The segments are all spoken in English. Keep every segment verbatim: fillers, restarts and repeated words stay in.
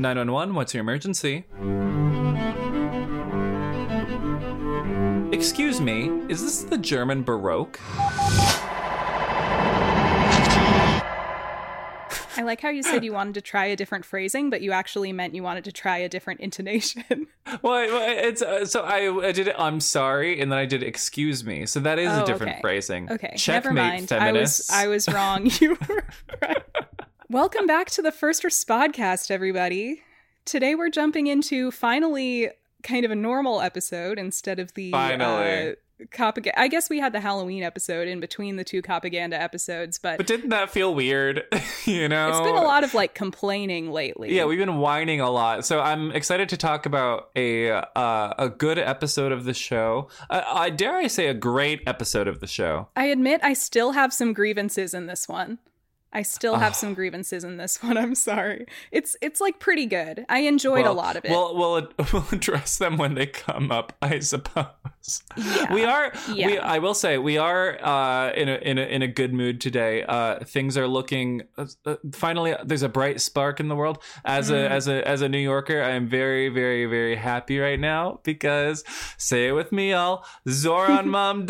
nine one one, what's your emergency? Excuse me, is this the German Baroque? I like how you said you wanted to try a different phrasing, but you actually meant you wanted to try a different intonation. Well, it's uh, so I, I did it, I'm sorry, and then I did excuse me. So that is oh, a different okay. phrasing. Okay, Checkmate, never mind. Feminists. I was, I was wrong. You were right. Welcome back to the First Spodcast, everybody. Today we're jumping into finally kind of a normal episode instead of the finally. Uh, Copag- I guess we had the Halloween episode in between the two Copaganda episodes, but but didn't that feel weird? You know, it's been a lot of like complaining lately. Yeah, we've been whining a lot, so I'm excited to talk about a uh, a good episode of the show. Uh, I dare I say a great episode of the show. I admit I still have some grievances in this one. I still have oh. some grievances in this one. I'm sorry. It's it's like pretty good. I enjoyed well, a lot of it. We'll we'll we'll address them when they come up, I suppose. Yeah. We are. Yeah. We I will say we are uh, in a in a in a good mood today. Uh, things are looking. Uh, uh, finally, there's a bright spark in the world. As mm. a as a as a New Yorker, I am very very very happy right now because say it with me, all Zoran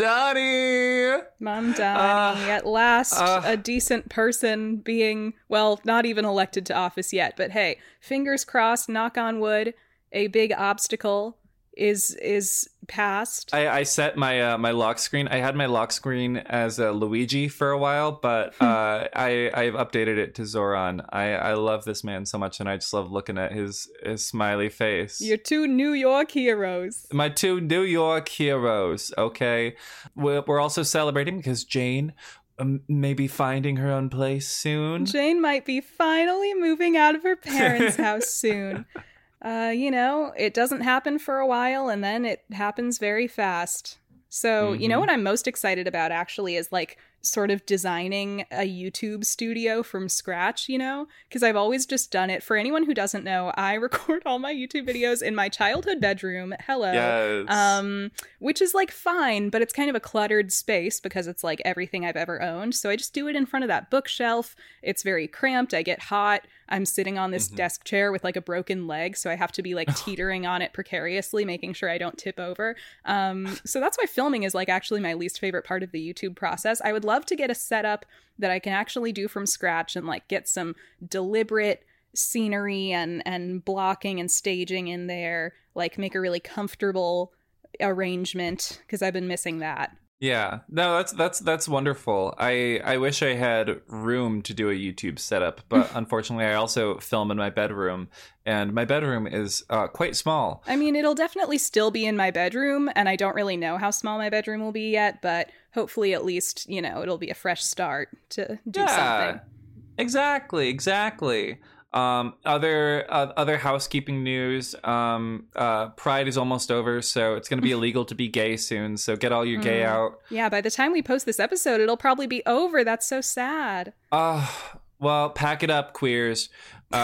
Mamdani. Mamdani, uh, at last, uh, a decent person. Being, well, not even elected to office yet, but hey, fingers crossed, knock on wood, a big obstacle is is passed. I, I set my uh, my lock screen. I had my lock screen as a Luigi for a while, but uh, I I've updated it to Zoran. I, I love this man so much, and I just love looking at his his smiley face. Your two New York heroes. My two New York heroes. Okay, we're, we're also celebrating because Jane. Um, maybe finding her own place soon. Jane might be finally moving out of her parents' house soon. Uh, you know, it doesn't happen for a while and then it happens very fast. So, mm-hmm. you know what I'm most excited about actually is like sort of designing a YouTube studio from scratch, you know, because I've always just done it. For anyone who doesn't know, I record all my YouTube videos in my childhood bedroom. Hello. Yes. Um, which is like fine, but it's kind of a cluttered space because it's like everything I've ever owned. So I just do it in front of that bookshelf. It's very cramped. I get hot. I'm sitting on this mm-hmm. desk chair with like a broken leg, so I have to be like teetering on it precariously, making sure I don't tip over. Um, so that's why filming is like actually my least favorite part of the YouTube process. I would love to get a setup that I can actually do from scratch and like get some deliberate scenery and and blocking and staging in there, like make a really comfortable arrangement because I've been missing that. Yeah, no, that's that's that's wonderful. I, I wish I had room to do a YouTube setup, but unfortunately I also film in my bedroom, and my bedroom is uh, quite small. I mean, it'll definitely still be in my bedroom, and I don't really know how small my bedroom will be yet, but hopefully at least, you know, it'll be a fresh start to do yeah, something. Exactly, exactly. Um, other uh, other housekeeping news. Um, uh, Pride is almost over, so it's going to be illegal to be gay soon. So get all your mm. gay out. Yeah, by the time we post this episode, it'll probably be over. That's so sad. Uh, well, pack it up, queers. Uh,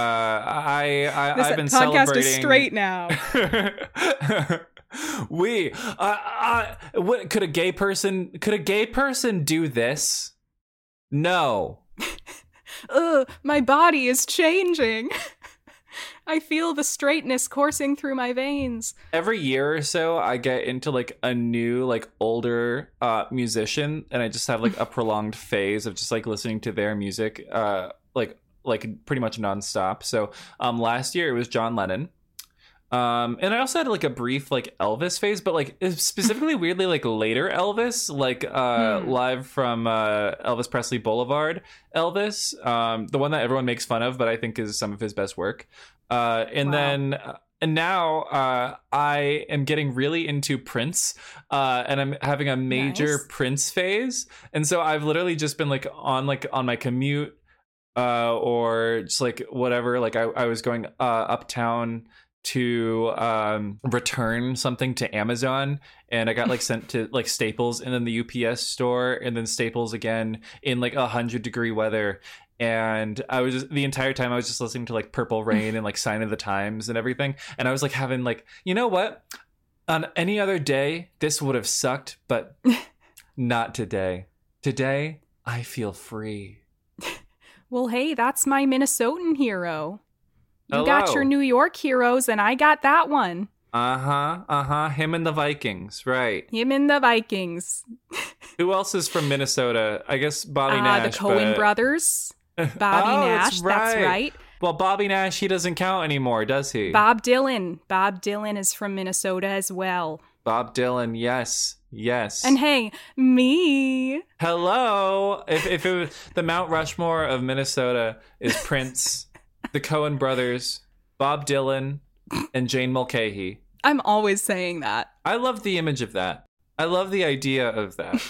I, I this I've been podcast celebrating. Is straight now. we, uh, uh, what could a gay person? Could a gay person do this? No. Ugh, my body is changing. I feel the straightness coursing through my veins. Every year or so, I get into like a new, like older uh, musician, and I just have like a prolonged phase of just like listening to their music, uh, like like pretty much nonstop. So um, last year it was John Lennon. Um, and I also had like a brief like Elvis phase, but like specifically weirdly like later Elvis, like uh, hmm. live from uh, Elvis Presley Boulevard Elvis, um, the one that everyone makes fun of, but I think is some of his best work. Uh, and wow. then uh, and now uh, I am getting really into Prince, uh, and I'm having a major nice. Prince phase. And so I've literally just been like on like on my commute uh, or just like whatever. Like I, I was going uh, uptown to um return something to Amazon, and I got like sent to like Staples and then the U P S store and then Staples again in like a hundred degree weather, and I was just, the entire time I was just listening to like Purple Rain and like Sign of the Times and everything, and I was like having like, you know what, on any other day this would have sucked, but not today. Today I feel free. Well, hey, that's my Minnesotan hero. You got Hello. your New York heroes, and I got that one. Uh-huh, uh-huh. Him and the Vikings, right. Him and the Vikings. Who else is from Minnesota? I guess Bobby Uh, Nash. the Coen but... brothers. Bobby oh, Nash, that's right. that's right. Well, Bobby Nash, he doesn't count anymore, does he? Bob Dylan. Bob Dylan is from Minnesota as well. Bob Dylan, yes, yes. And hey, me. Hello. If if it was the Mount Rushmore of Minnesota is Prince, the Coen brothers, Bob Dylan, and Jane Mulcahy. I'm always saying that. I love the image of that. I love the idea of that.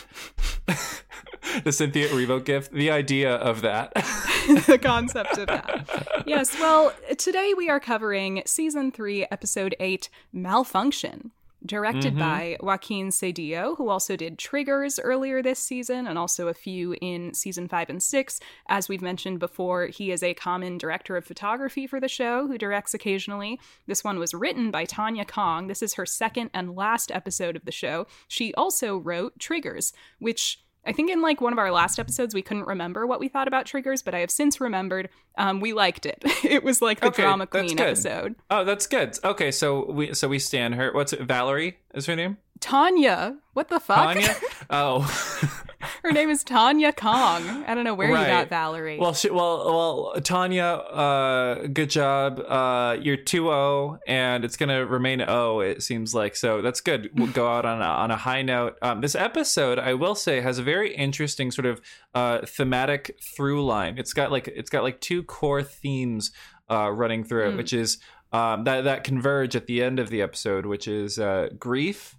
The Cynthia Erivo gift, the idea of that. The concept of that. Yes, well, today we are covering season three, episode eight, Malfunction. Directed Mm-hmm. by Joaquin Cedillo, who also did Triggers earlier this season and also a few in season five and six. As we've mentioned before, he is a common director of photography for the show who directs occasionally. This one was written by Tanya Kong. This is her second and last episode of the show. She also wrote Triggers, which I think in like one of our last episodes, we couldn't remember what we thought about Triggers, but I have since remembered. Um, we liked it. It was like the Okay, drama that's queen good. episode. Oh, that's good. Okay, so we so we stand her. What's it? Valerie is her name? Tanya. What the fuck? Tanya? Oh. Her name is Tanya Kong. I don't know where Right. you got Valerie. Well, she, well, well, Tanya, uh, good job. Uh, you're two oh, and it's gonna remain O. It seems like so. That's good. We'll go out on a, on a high note. Um, this episode, I will say, has a very interesting sort of uh, thematic through line. It's got like it's got like two core themes uh, running through it, Mm. which is um, that that converge at the end of the episode, which is uh, grief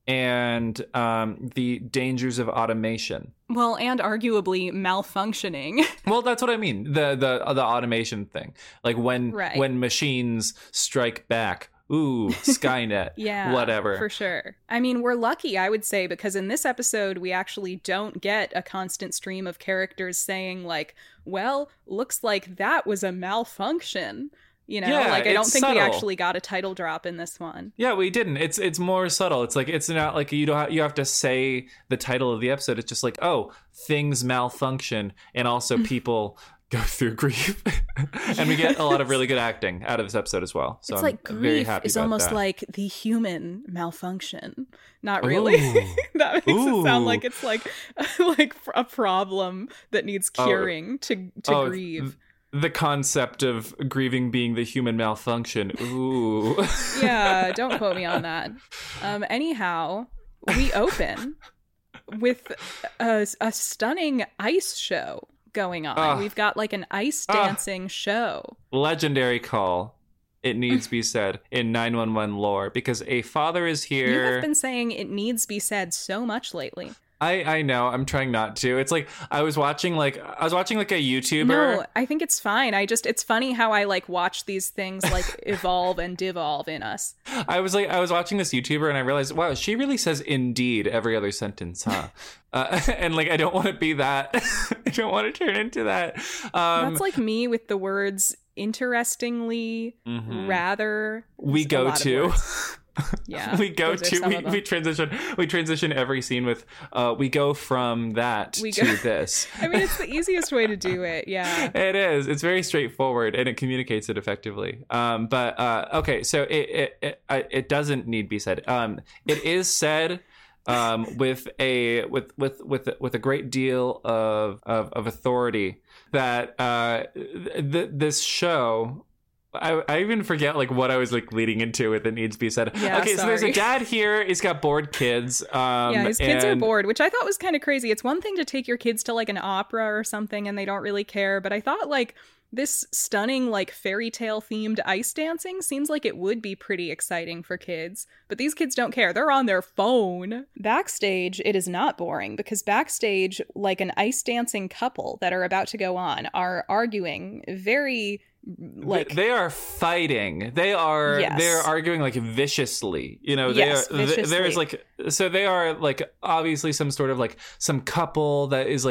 and um, the dangers of automation. Well, and arguably malfunctioning. Well, that's what I mean. The the the automation thing, like when Right. when machines strike back. Ooh, Skynet. Yeah, whatever. for sure. I mean, we're lucky, I would say, because in this episode, we actually don't get a constant stream of characters saying, like, well, looks like that was a malfunction. You know, Yeah, like, I don't it's think we subtle. actually got a title drop in this one. Yeah, we didn't. It's it's more subtle. It's like it's not like you don't have, you have to say the title of the episode. It's just like, oh, things malfunction, and also people go through grief, and we get a lot of really good acting out of this episode as well. So It's I'm like very grief happy is about almost that. like the human malfunction. Not really. Ooh. That makes it sound Ooh. like it's like like a problem that needs Oh. curing to to Oh, grieve. The concept of grieving being the human malfunction. Ooh. Yeah, don't quote me on that. Um, anyhow, we open with a, a stunning ice show going on. Ah. We've got like an ice Ah. dancing show. Legendary call. It needs be said in nine one one lore because a father is You here. have been saying it needs be said so much lately. I I know. I'm trying not to. It's like I was watching like I was watching like a YouTuber. No, I think it's fine. I just it's funny how I like watch these things like evolve and devolve in us. I was like I was watching this YouTuber and I realized, wow, she really says indeed every other sentence, huh? uh, and like I don't want to be that. I don't want to turn into that. Um, That's like me with the words interestingly, mhm. rather. we It's a go lot of to. words. Yeah, we go those are to some we, of them. we transition we transition every scene with uh we go from that We to go- this. I mean, it's the easiest way to do it. Yeah. It is. It's very straightforward and it communicates it effectively. Um, but uh, okay, so it it it, I- it doesn't need be said. Um, it is said um, with a with with with with a great deal of of, of authority that uh, th- this show. I, I even forget like what I was like leading into with it needs to be said. Yeah, okay, so there's sorry. a dad here. He's got bored kids. Um, Yeah, his kids are and- bored, which I thought was kind of crazy. It's one thing to take your kids to like an opera or something and they don't really care, but I thought like this stunning like fairy tale themed ice dancing seems like it would be pretty exciting for kids. But these kids don't care. They're on their phone. Backstage, it is not boring because backstage, like an ice dancing couple that are about to go on are arguing very like they are fighting. They are Yes. they're arguing like viciously. You know, they Yes, are th- viciously. there's like so they are like obviously some sort of like some couple that is like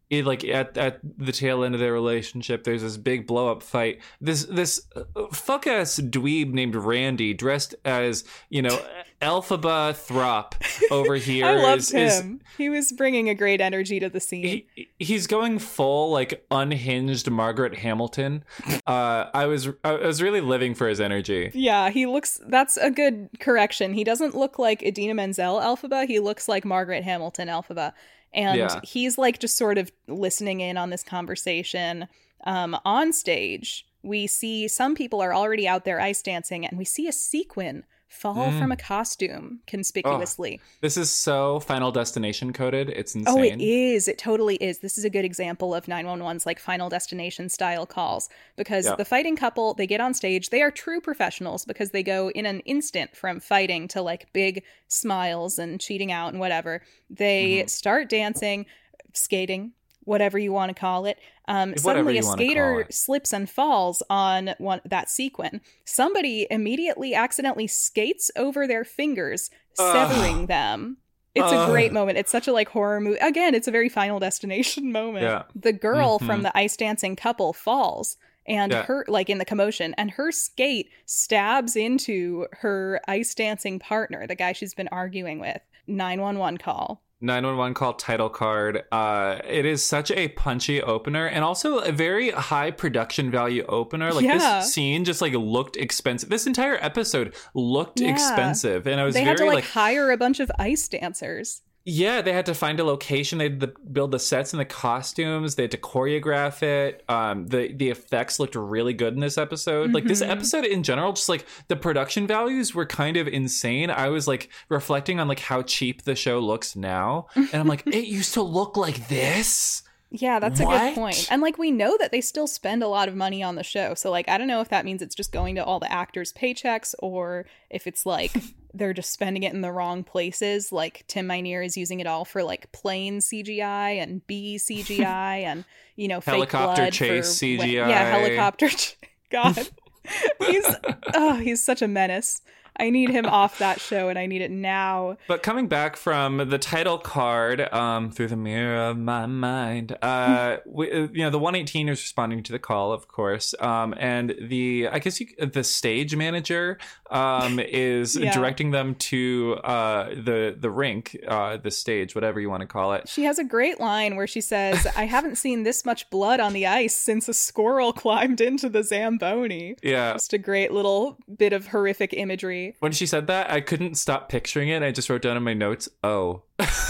it, like at at the tail end of their relationship, there's this big blow up fight. This this fuck ass dweeb named Randy, dressed as, you know, Elphaba Throp over here. I loved is, him. Is, he was bringing a great energy to the scene. He, he's going full like unhinged Margaret Hamilton. Uh, I was I was really living for his energy. Yeah, he looks. That's a good correction. He doesn't look like Idina Menzel Elphaba. He looks like Margaret Hamilton Elphaba. And yeah. he's like just sort of listening in on this conversation. Um, on stage, we see some people are already out there ice dancing, and we see a sequin fall mm. from a costume conspicuously. Oh, this is so Final Destination coded. It's insane. Oh, it is. It totally is. This is a good example of nine one one's like Final Destination style calls, because yeah. the fighting couple, they get on stage. They are true professionals because they go in an instant from fighting to like big smiles and cheating out and whatever. They mm-hmm. start dancing, skating, whatever you want to call it. Um, suddenly a skater slips and falls on one that sequin. Somebody immediately accidentally skates over their fingers, severing uh, them. It's uh, a great moment. It's such a like horror movie. Again, it's a very Final Destination moment. Yeah. The girl mm-hmm. from the ice dancing couple falls, and yeah. her, like in the commotion, and her skate stabs into her ice dancing partner, the guy she's been arguing with. nine one one call. nine one one call title card. Uh, it is such a punchy opener, and also a very high production value opener. Like yeah. this scene just like looked expensive. This entire episode looked yeah. expensive, and I was they very had to like, like hire a bunch of ice dancers. Yeah, they had to find a location. They had to build the sets and the costumes. They had to choreograph it. Um, the the effects looked really good in this episode. Mm-hmm. Like this episode in general, just like the production values were kind of insane. I was like reflecting on like how cheap the show looks now, and I'm like, it used to look like this. Yeah, that's what? a good point. And like we know that they still spend a lot of money on the show. So like I don't know if that means it's just going to all the actors' paychecks, or if it's like they're just spending it in the wrong places. Like Tim Minear is using it all for like plane C G I and B C G I and, you know, fake helicopter blood chase for, C G I. Yeah, helicopter. Ch- God, he's oh, he's such a menace. I need him off that show, and I need it now. But coming back from the title card, um, through the mirror of my mind, uh, we, you know, the one eighteen is responding to the call, of course, um, and the I guess you, the stage manager um, is yeah. directing them to uh, the the rink, uh, the stage, whatever you want to call it. She has a great line where she says, "I haven't seen this much blood on the ice since a squirrel climbed into the Zamboni." Yeah, just a great little bit of horrific imagery. When she said that, I couldn't stop picturing it. I just wrote down in my notes, oh.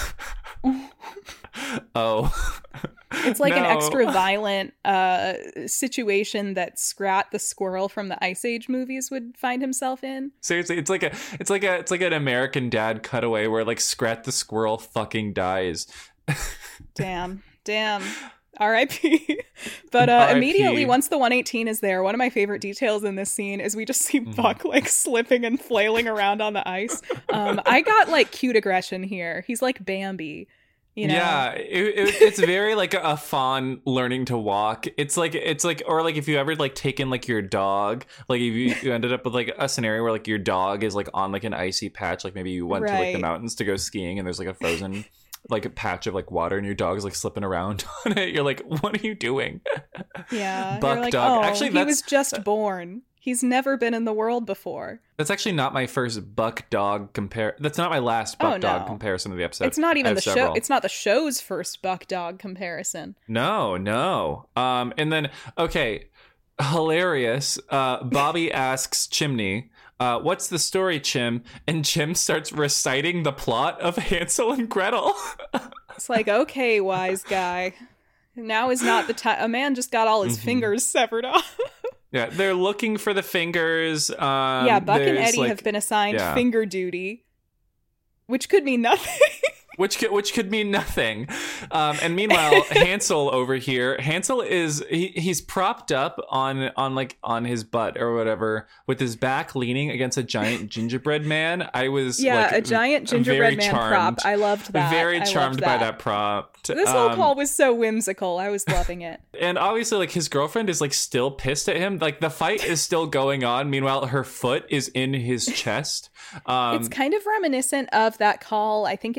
oh. It's like no. an extra violent uh, situation that Scrat the squirrel from the Ice Age movies would find himself in. Seriously, it's like a it's like a it's like an American Dad cutaway where like Scrat the squirrel fucking dies. Damn. Damn. R I P But uh, R I P immediately, once the one eighteen is there, one of my favorite details in this scene is we just see mm. Buck like slipping and flailing around on the ice. Um, I got like cute aggression here. He's like Bambi. You know? Yeah, it, it, it's very like a fawn learning to walk. It's like it's like or like if you ever like taken like your dog, like if you, you ended up with like a scenario where like your dog is like on like an icy patch, like maybe you went right. to like the mountains to go skiing and there's like a frozen like a patch of like water and your dog's like slipping around on it. You're like, what are you doing? Yeah, Buck like, dog. Oh, actually, he that's, was just born. He's never been in the world before. That's actually not my first buck dog compare. That's not my last buck oh, no. dog comparison of the episode. It's not even the several. show. It's not the show's first buck dog comparison. No, no. Um, and then okay, hilarious. Uh, Bobby asks Chimney, uh, "What's the story, Chim?" And Chim starts reciting the plot of Hansel and Gretel. It's like, okay, wise guy. Now is not the time. A man just got all his mm-hmm. fingers severed off. Yeah, they're looking for the fingers. Um, yeah, Buck and Eddie like, have been assigned yeah. finger duty, which could mean nothing. Which could, which could mean nothing. Um, and meanwhile, Hansel over here, Hansel is he, he's propped up on on like on his butt or whatever, with his back leaning against a giant gingerbread man. I was yeah, like, a giant gingerbread man charmed, prop. I loved that. Very I charmed that. by that prop. This um, whole call was so whimsical. I was loving it. And obviously, like his girlfriend is like still pissed at him. Like the fight is still going on. Meanwhile, her foot is in his chest. Um, it's kind of reminiscent of that call, I think in season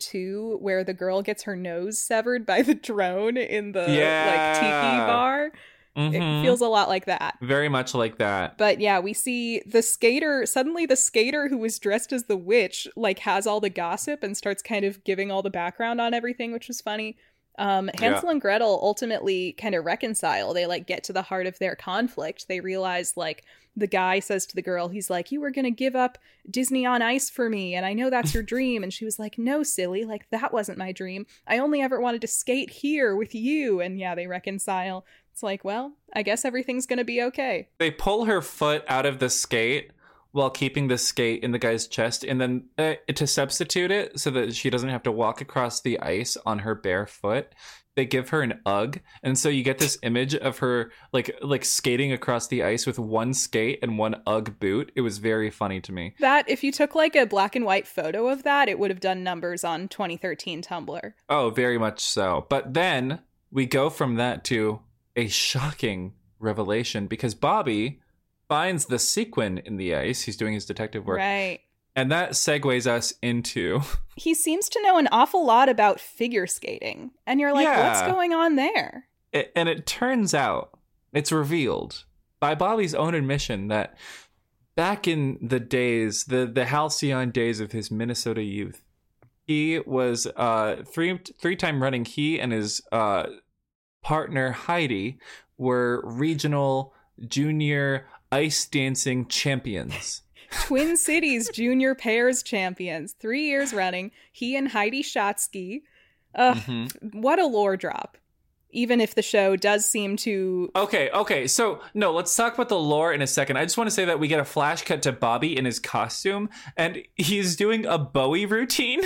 two where the girl gets her nose severed by the drone in the yeah. like tiki bar. Mm-hmm. It feels a lot like that. Very much like that. But yeah, we see the skater, suddenly the skater who was dressed as the witch, like has all the gossip and starts kind of giving all the background on everything, which was funny. Um, Hansel yeah. and Gretel ultimately kind of reconcile. They like get to the heart of their conflict. They realize like the guy says to the girl, he's like, you were going to give up Disney on Ice for me. And I know that's your dream. And she was like, no, silly. Like that wasn't my dream. I only ever wanted to skate here with you. And yeah, they reconcile. It's like, well, I guess everything's going to be okay. They pull her foot out of the skate while keeping the skate in the guy's chest. And then uh, to substitute it so that she doesn't have to walk across the ice on her bare foot, they give her an Ugg. And so you get this image of her like like skating across the ice with one skate and one Ugg boot. It was very funny to me. That, if you took like a black and white photo of that, it would have done numbers on twenty thirteen Tumblr. Oh, very much so. But then we go from that to a shocking revelation because Bobby finds the sequin in the ice. He's doing his detective work. Right. And that segues us into... He seems to know an awful lot about figure skating. And you're like, yeah. What's going on there? It, and it turns out, it's revealed by Bobby's own admission that back in the days, the, the halcyon days of his Minnesota youth, he was uh, three, three-time running, he and his... Uh, partner Heidi were regional junior ice dancing champions. Twin Cities junior pairs champions. Three years running. He and Heidi Schatzky. Ugh, mm-hmm. What a lore drop. Even if the show does seem to... Okay, okay. So, no, let's talk about the lore in a second. I just want to say that we get a flash cut to Bobby in his costume, and he's doing a Bowie routine.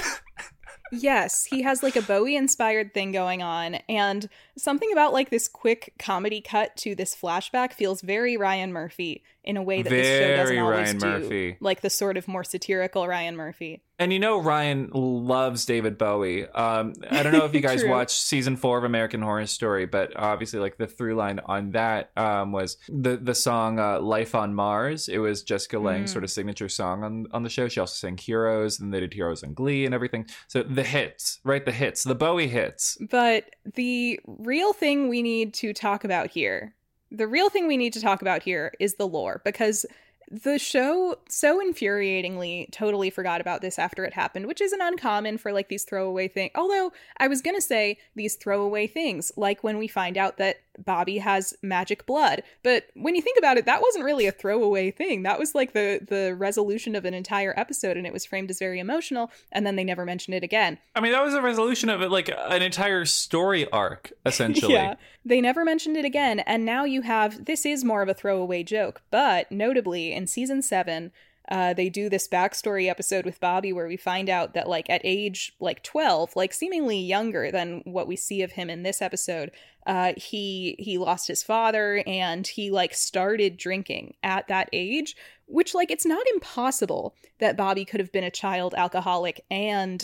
Yes, he has like a Bowie-inspired thing going on, and something about like this quick comedy cut to this flashback feels very Ryan Murphy in a way that very this show doesn't always Ryan do. Murphy. Like the sort of more satirical Ryan Murphy. And you know Ryan loves David Bowie. Um, I don't know if you guys watched season four of American Horror Story, but obviously like the through line on that um, was the the song uh, Life on Mars. It was Jessica Lange's mm. sort of signature song on, on the show. She also sang Heroes, and they did Heroes and Glee and everything. So the hits, right? The hits, the Bowie hits. But the real thing we need to talk about here, the real thing we need to talk about here is the lore, because the show so infuriatingly totally forgot about this after it happened, which isn't uncommon for like these throwaway things. Although I was gonna say these throwaway things, like when we find out that Bobby has magic blood. But when you think about it, that wasn't really a throwaway thing. That was like the the resolution of an entire episode, and it was framed as very emotional, and then they never mentioned it again. I mean, that was a resolution of it, like an entire story arc, essentially. Yeah, they never mentioned it again, and now you have, this is more of a throwaway joke, but notably in season seven, Uh, they do this backstory episode with Bobby where we find out that like at age like twelve, like seemingly younger than what we see of him in this episode, uh, he he lost his father and he like started drinking at that age, which like it's not impossible that Bobby could have been a child alcoholic and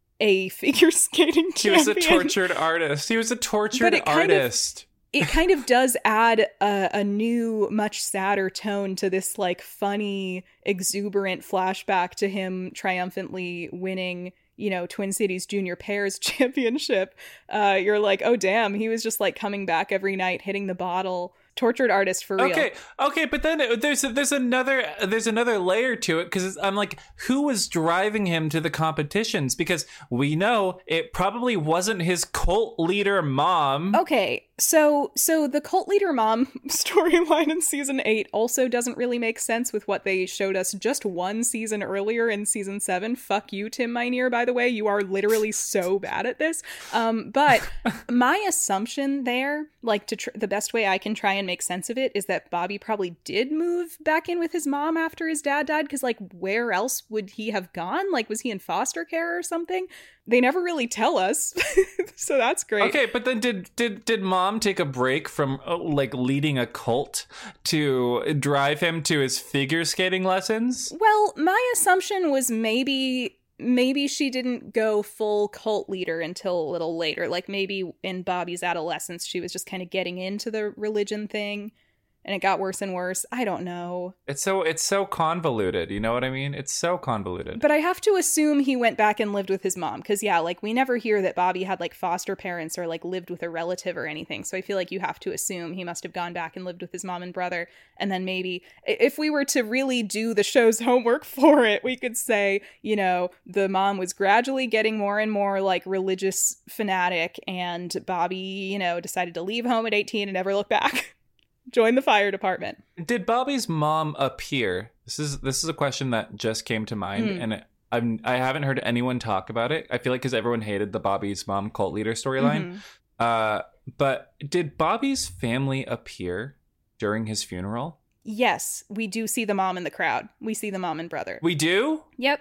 a figure skating champion. He was a tortured artist. He was a tortured artist. Kind of, it kind of does add a, a new, much sadder tone to this, like, funny, exuberant flashback to him triumphantly winning, you know, Twin Cities Junior Pairs Championship. Uh, you're like, oh, damn, he was just, like, coming back every night, hitting the bottle. Tortured artist for real. Okay, okay, but then there's there's another there's another layer to it, because I'm like, who was driving him to the competitions? Because we know it probably wasn't his cult leader mom. Okay, so so the cult leader mom storyline in season eight also doesn't really make sense with what they showed us just one season earlier in season seven. Fuck you, Tim Minear, by the way. You are literally so bad at this. Um, but my assumption there, like to tr- the best way I can try and make sense of it, is that Bobby probably did move back in with his mom after his dad died, because like where else would he have gone? Like, was he in foster care or something? They never really tell us. So that's great. Okay, but then did did did mom take a break from uh, like leading a cult to drive him to his figure skating lessons? Well, my assumption was maybe maybe she didn't go full cult leader until a little later. Like maybe in Bobby's adolescence, she was just kind of getting into the religion thing. and it got worse and worse. I don't know. It's so it's so convoluted. You know what I mean? It's so convoluted. But I have to assume he went back and lived with his mom. Because, yeah, like, we never hear that Bobby had, like, foster parents or, like, lived with a relative or anything. So I feel like you have to assume he must have gone back and lived with his mom and brother. And then maybe, if we were to really do the show's homework for it, we could say, you know, the mom was gradually getting more and more, like, religious fanatic. And Bobby, you know, decided to leave home at eighteen and never look back. Join the fire department. Did Bobby's mom appear? This is this is a question that just came to mind, mm. and it, I'm I haven't heard anyone talk about it. I feel like because everyone hated the Bobby's mom cult leader storyline. Mm-hmm. Uh, but did Bobby's family appear during his funeral? Yes, we do see the mom in the crowd. We see the mom and brother. We do? Yep.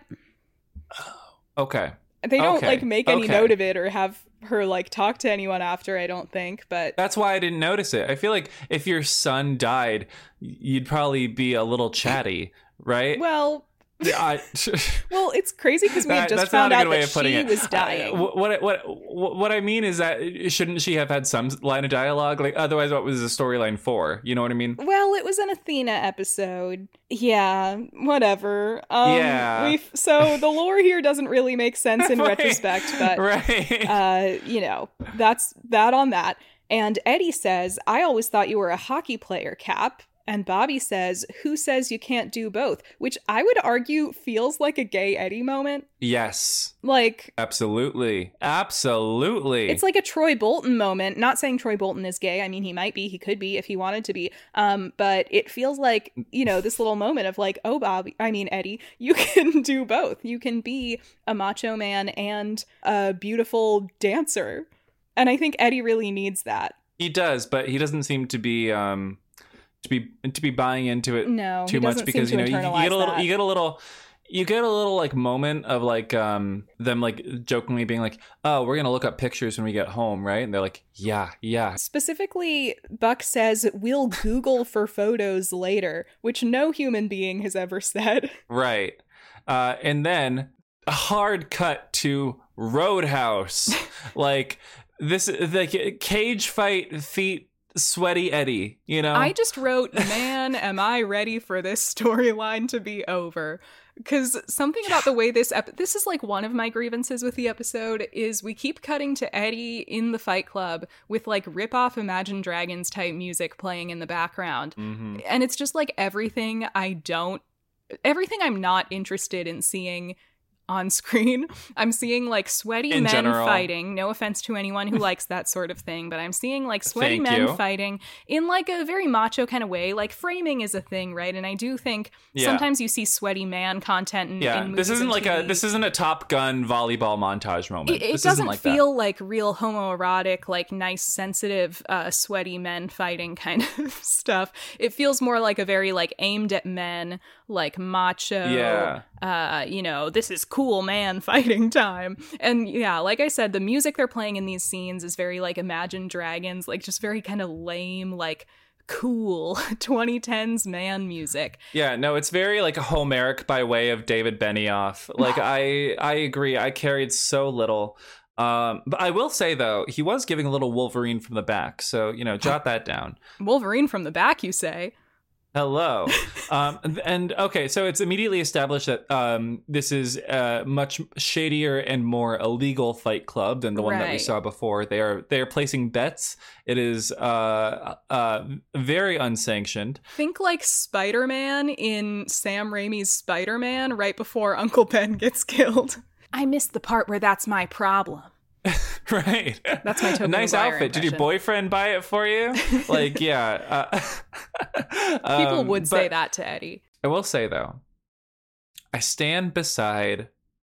Okay. They don't okay. like make any okay. note of it or have her like talk to anyone after, I don't think, but that's why I didn't notice it. I feel like if your son died, you'd probably be a little chatty, right? Well, I, well, it's crazy because we that, had just that's found not a out good way that of putting she it. was dying. Uh, what, what what what I mean is that shouldn't she have had some line of dialogue? Like otherwise, what was the storyline for? You know what I mean? Well, it was an Athena episode. Yeah, whatever. Um, yeah. We've, so the lore here doesn't really make sense in right. retrospect, but right. uh, you know, that's that on that. And Eddie says, "I always thought you were a hockey player, Cap." And Bobby says, "Who says you can't do both?" Which I would argue feels like a gay Eddie moment. Yes. Like... Absolutely. Absolutely. It's like a Troy Bolton moment. Not saying Troy Bolton is gay. I mean, he might be. He could be if he wanted to be. Um, but it feels like, you know, this little moment of like, oh, Bobby, I mean, Eddie, you can do both. You can be a macho man and a beautiful dancer. And I think Eddie really needs that. He does, but he doesn't seem to be... Um... to be to be buying into it no, too much because you know you, you get a little that. you get a little you get a little like moment of like um them like jokingly being like, oh, we're gonna look up pictures when we get home, right? And they're like, yeah yeah specifically Buck says we'll Google for photos later, which no human being has ever said. Right. Uh and then a hard cut to Roadhouse. Like this like cage fight feet sweaty Eddie, you know? I just wrote, man, am I ready for this storyline to be over? Because something yeah. about the way this ep- this is like one of my grievances with the episode is we keep cutting to Eddie in the Fight Club with like rip-off Imagine Dragons type music playing in the background. Mm-hmm. And it's just like everything I don't, everything I'm not interested in seeing on screen. I'm seeing like sweaty in men general. Fighting. No offense to anyone who likes that sort of thing, but I'm seeing like sweaty Thank men you. fighting in like a very macho kind of way. Like framing is a thing, right? And I do think yeah. sometimes you see sweaty man content in, yeah. in movies this isn't and like T V. a this isn't a Top Gun volleyball montage moment. It, it this doesn't like feel that. like real homoerotic, like nice, sensitive, uh, sweaty men fighting kind of stuff. It feels more like a very like aimed at men, like macho. Yeah. Uh, you know, this is cool man fighting time. And yeah, like I said, the music they're playing in these scenes is very like Imagine Dragons, like just very kind of lame, like cool twenty tens man music. Yeah, no, it's very like Homeric by way of David Benioff. Like I I agree. I carried so little. Um, but I will say though, he was giving a little Wolverine from the back. So, you know, jot that down. Wolverine from the back, you say? Hello. um, and okay, so it's immediately established that um, this is a much shadier and more illegal Fight Club than the one that we Right. saw before. They are they are placing bets. It is uh, uh, very unsanctioned. Think like Spider-Man in Sam Raimi's Spider-Man right before Uncle Ben gets killed. I missed the part where that's my problem. Right. That's my Tobey nice Maguire outfit. Did your impression. boyfriend buy it for you? Like, yeah. Uh, People um, would say but that to Eddie. I will say though, I stand beside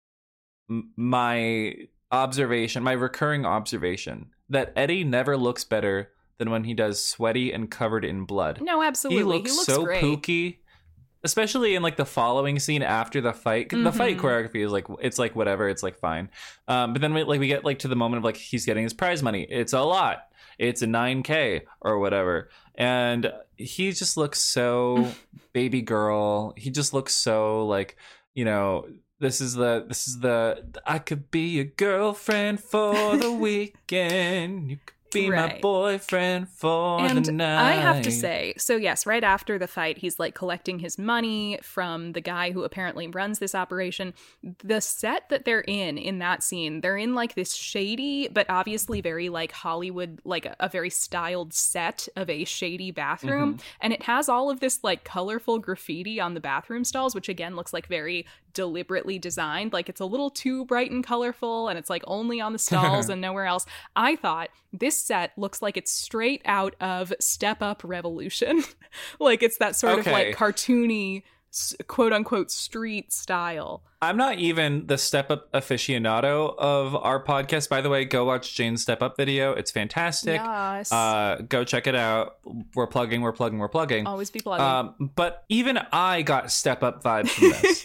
m- my observation, my recurring observation that Eddie never looks better than when he does sweaty and covered in blood. No, absolutely. He looks, he looks so great. pooky. Especially in like the following scene after the fight. Mm-hmm. The fight choreography is like, it's like whatever, it's like fine. Um, but then we, like we get like to the moment of like he's getting his prize money. It's a lot. It's a nine K or whatever. And he just looks so baby girl. He just looks so like, you know, this is the this is the I could be your girlfriend for the weekend. You could Be Right. my boyfriend for And the night. I have to say, so yes, right after the fight, he's like collecting his money from the guy who apparently runs this operation. The set that they're in, in that scene, they're in like this shady, but obviously very like Hollywood, like a, a very styled set of a shady bathroom. Mm-hmm. And it has all of this like colorful graffiti on the bathroom stalls, which again looks like very deliberately designed. Like it's a little too bright and colorful, and it's like only on the stalls and nowhere else. I thought this set looks like it's straight out of Step Up Revolution. Like it's that sort Okay. of like cartoony, s- quote unquote, street style. I'm not even the Step Up aficionado of our podcast. By the way, go watch Jane's Step Up video. It's fantastic. Yes. Uh, go check it out. We're plugging, we're plugging, we're plugging. Always be plugging. Um, but even I got Step Up vibes from this.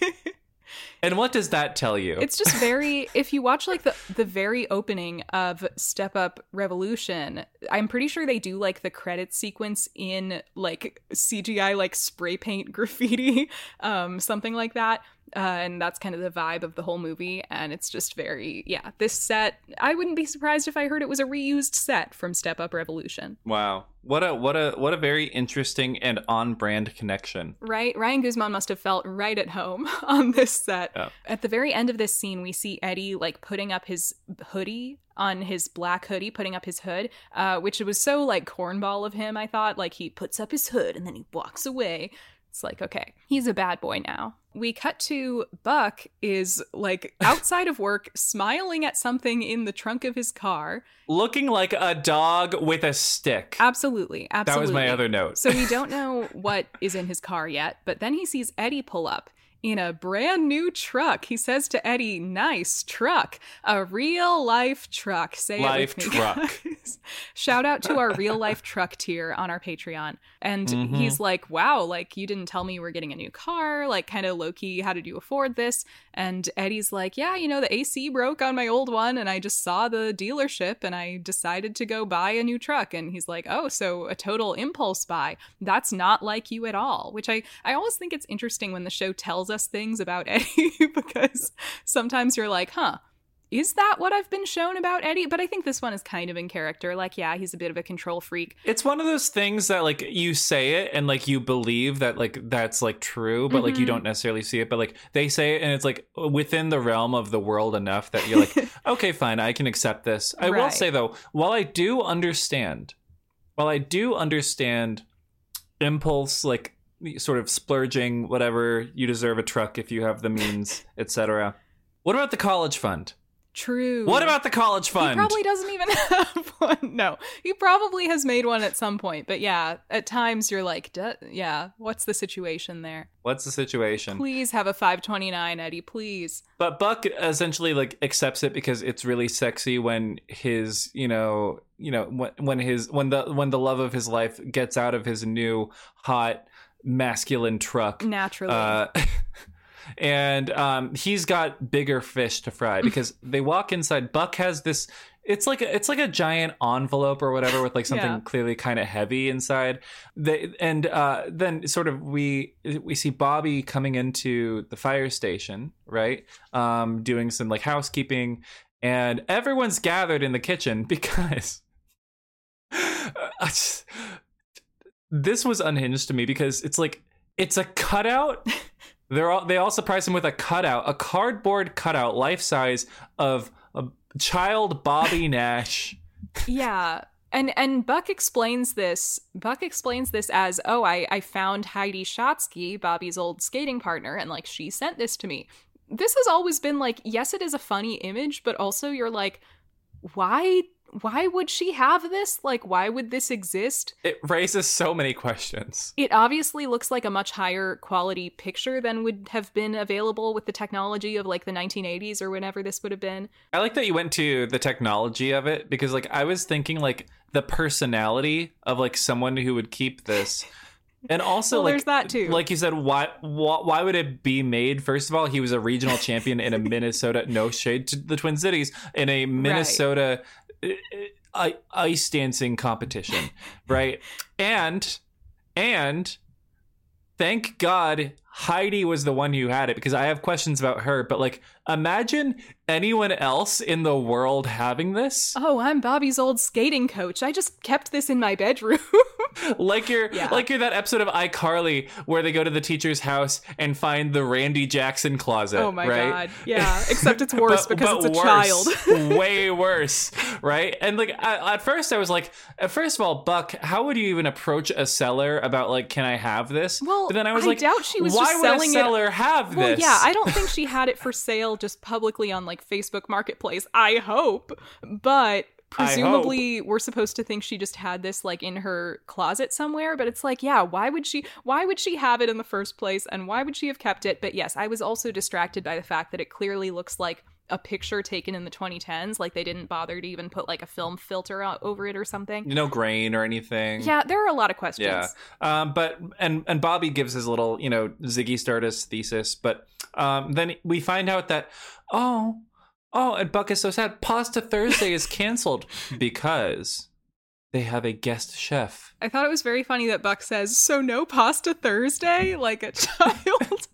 And what does that tell you? It's just very, if you watch like the the very opening of Step Up Revolution, I'm pretty sure they do like the credits sequence in like C G I like spray paint graffiti, um something like that. Uh, and that's kind of the vibe of the whole movie. And it's just very, yeah, this set, I wouldn't be surprised if I heard it was a reused set from Step Up Revolution. Wow. What a what a what a very interesting and on-brand connection. Right? Ryan Guzman must have felt right at home on this set. Yeah. At the very end of this scene, we see Eddie like putting up his hoodie on his black hoodie, putting up his hood, uh, which was so like cornball of him, I thought. Like he puts up his hood and then he walks away. It's like, okay, he's a bad boy now. We cut to Buck is like outside of work, smiling at something in the trunk of his car. Looking like a dog with a stick. Absolutely, absolutely. That was my other note. So we don't know what is in his car yet, but then he sees Eddie pull up in a brand new truck. He says to Eddie, "Nice truck, a real life truck." Say Life it with me, truck. guys. Shout out to our real life truck tier on our Patreon. And Mhm. he's like, "Wow, like you didn't tell me you were getting a new car. Like kind of low key, how did you afford this?" And Eddie's like, "Yeah, you know, the A C broke on my old one, and I just saw the dealership, and I decided to go buy a new truck." And he's like, "Oh, so a total impulse buy. That's not like you at all." Which I I always think it's interesting when the show tells us things about Eddie, because sometimes you're like, huh, is that what I've been shown about Eddie? But I think this one is kind of in character. Like, yeah, he's a bit of a control freak. It's one of those things that like you say it and like you believe that like that's like true, but like you Mhm. don't necessarily see it. But like they say it and it's like within the realm of the world enough that you're like, okay, fine, I can accept this. I will Right. say though, while I do understand, while I do understand impulse, like sort of splurging, whatever, you deserve a truck if you have the means, et cetera. What about the college fund? True. What about the college fund? He probably doesn't even have one. No, he probably has made one at some point. But yeah, at times you're like, Duh, yeah, what's the situation there? What's the situation? Please have a five twenty-nine, Eddie, please. But Buck essentially like accepts it because it's really sexy when his, you know, you know, when, when his when the when the love of his life gets out of his new hot masculine truck. Naturally. Uh, and um, he's got bigger fish to fry because they walk inside. Buck has this. It's like a, it's like a giant envelope or whatever with like something Yeah. clearly kind of heavy inside. They and uh, then sort of we we see Bobby coming into the fire station, right? Um, doing some like housekeeping, and everyone's gathered in the kitchen because I just- this was unhinged to me because it's like it's a cutout. They're all they all surprise him with a cutout, a cardboard cutout, life size of a child Bobby Nash. Yeah. And and Buck explains this. Buck explains this as, "Oh, I, I found Heidi Shotsky, Bobby's old skating partner, and like she sent this to me." This has always been like, yes, it is a funny image, but also you're like, why why would she have this? Like, why would this exist? It raises so many questions. It obviously looks like a much higher quality picture than would have been available with the technology of like the nineteen eighties or whenever this would have been. I like that you went to the technology of it because like I was thinking like the personality of like someone who would keep this. And also, Well, like, there's that too. Like you said, why, why why would it be made? First of all, he was a regional champion in a Minnesota, no shade to the Twin Cities, in a Minnesota uh, uh, ice dancing competition, right? And and thank God Heidi was the one who had it because I have questions about her, but like imagine anyone else in the world having this. Oh, I'm Bobby's old skating coach. I just kept this in my bedroom. like you're yeah. like you're that episode of iCarly where they go to the teacher's house and find the Randy Jackson closet. Oh my right? god. Yeah. Except it's worse but, because but it's a worse, child. way worse. Right. And like I, at first I was like, first of all, Buck, how would you even approach a seller about like, can I have this? Well, but then I was I like, doubt she was why just would selling a seller it. have well, this? yeah, I don't think she had it for sale just publicly on like Facebook Marketplace. I hope. But presumably we're supposed to think she just had this like in her closet somewhere, but it's like, yeah, why would she why would she have it in the first place, and why would she have kept it? But yes, I was also distracted by the fact that it clearly looks like a picture taken in the twenty tens, like they didn't bother to even put like a film filter out over it or something. No grain or anything. Yeah, there are a lot of questions. Yeah, um, but and and Bobby gives his little, you know, Ziggy Stardust thesis, but um, then we find out that oh oh, and Buck is so sad. Pasta Thursday is canceled because they have a guest chef. I thought it was very funny that Buck says, "So no pasta Thursday," like a child.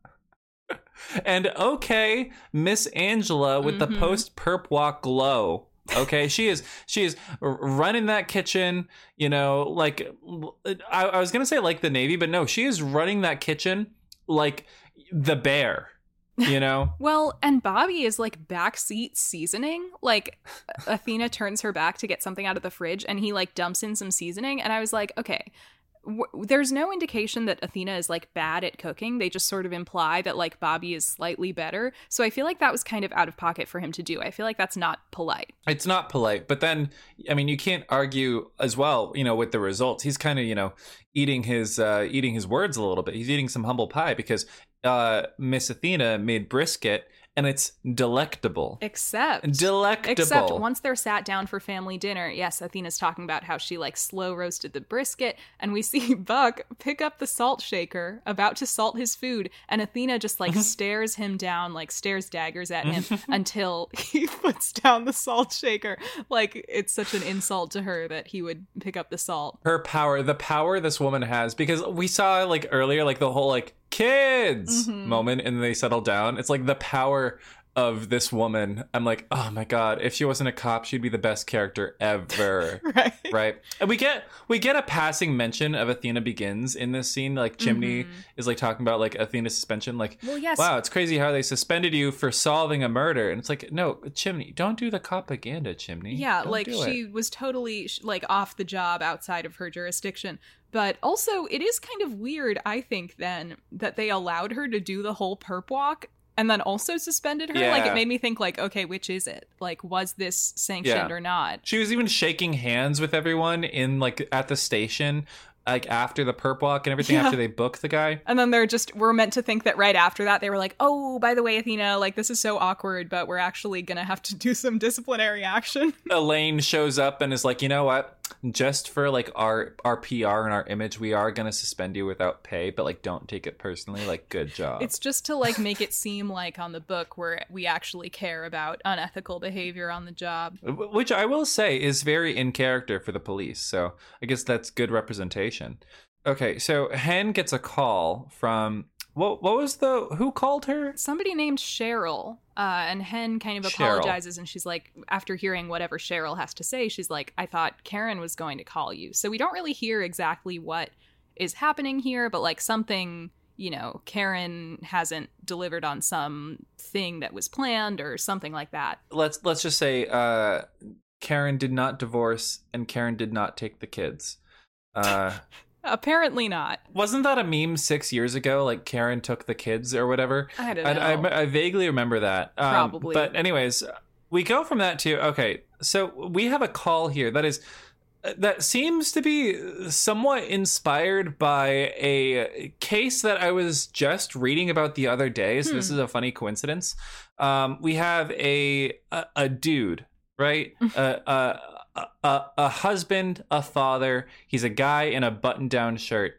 And okay, Miss Angela with mm-hmm. the post perp walk glow. Okay, she is she is running that kitchen, you know, like I, I was gonna say like the Navy, but no, she is running that kitchen like the bear, you know. Well, and Bobby is like backseat seasoning. Like Athena turns her back to get something out of the fridge, and he like dumps in some seasoning, and I was like, okay. There's no indication that Athena is like bad at cooking. They just sort of imply that like Bobby is slightly better. So I feel like that was kind of out of pocket for him to do. I feel like that's not polite. It's not polite. But then, I mean, you can't argue as well, you know, with the results. He's kind of, you know, eating his uh, eating his words a little bit. He's eating some humble pie because uh, Miss Athena made brisket. And it's delectable. Except. Delectable. Except once they're sat down for family dinner, yes, Athena's talking about how she, like, slow roasted the brisket, and we see Buck pick up the salt shaker, about to salt his food, and Athena just, like, stares him down, like, stares daggers at him until he puts down the salt shaker. Like, it's such an insult to her that he would pick up the salt. Her power, the power this woman has, because we saw, like, earlier, like, the whole, like, kids mm-hmm. moment, and they settle down. It's like the power of this woman. I'm like, oh my god, if she wasn't a cop, she'd be the best character ever. right right and we get we get a passing mention of Athena Begins in this scene. Like Chimney mm-hmm. is like talking about like Athena's suspension, like, well, yes. wow, it's crazy how they suspended you for solving a murder. And it's like, no, Chimney, don't do the propaganda, Chimney. Yeah, don't like she it. was totally like off the job outside of her jurisdiction. But also, it is kind of weird, I think, then, that they allowed her to do the whole perp walk and then also suspended her. Yeah. Like, it made me think, like, okay, which is it? Like, was this sanctioned yeah. or not? She was even shaking hands with everyone in, like, at the station, like, after the perp walk and everything, yeah. after they book the guy. And then they're just, we're meant to think that right after that, they were like, oh, by the way, Athena, like, this is so awkward, but we're actually gonna have to do some disciplinary action. Elaine shows up and is like, you know what? Just for, like, our our P R and our image, we are gonna suspend you without pay, but, like, don't take it personally. Like, good job. It's just to, like, make it seem like on the book where we actually care about unethical behavior on the job. Which I will say is very in character for the police, so I guess that's good representation. Okay, so Hen gets a call from... What what was the... Who called her? Somebody named Cheryl. Uh, and Hen kind of Cheryl. apologizes, and she's like, after hearing whatever Cheryl has to say, she's like, I thought Karen was going to call you. So we don't really hear exactly what is happening here, but like something, you know, Karen hasn't delivered on some thing that was planned or something like that. Let's let's just say uh, Karen did not divorce and Karen did not take the kids. Uh Apparently not. Wasn't that a meme six years ago? Like Karen took the kids or whatever? I don't know. I, I, I vaguely remember that. Um, Probably. But anyways, we go from that to, okay, so we have a call here that is, that seems to be somewhat inspired by a case that I was just reading about the other day. So hmm. this is a funny coincidence. Um, we have a, a, a dude, right? uh, uh, A, a, a husband, a father, he's a guy in a button-down shirt,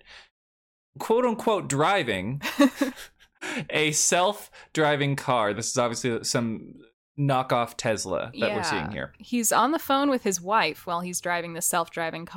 quote unquote driving a self-driving car. This is obviously some knockoff Tesla that yeah. we're seeing here. He's on the phone with his wife while he's driving the self-driving car.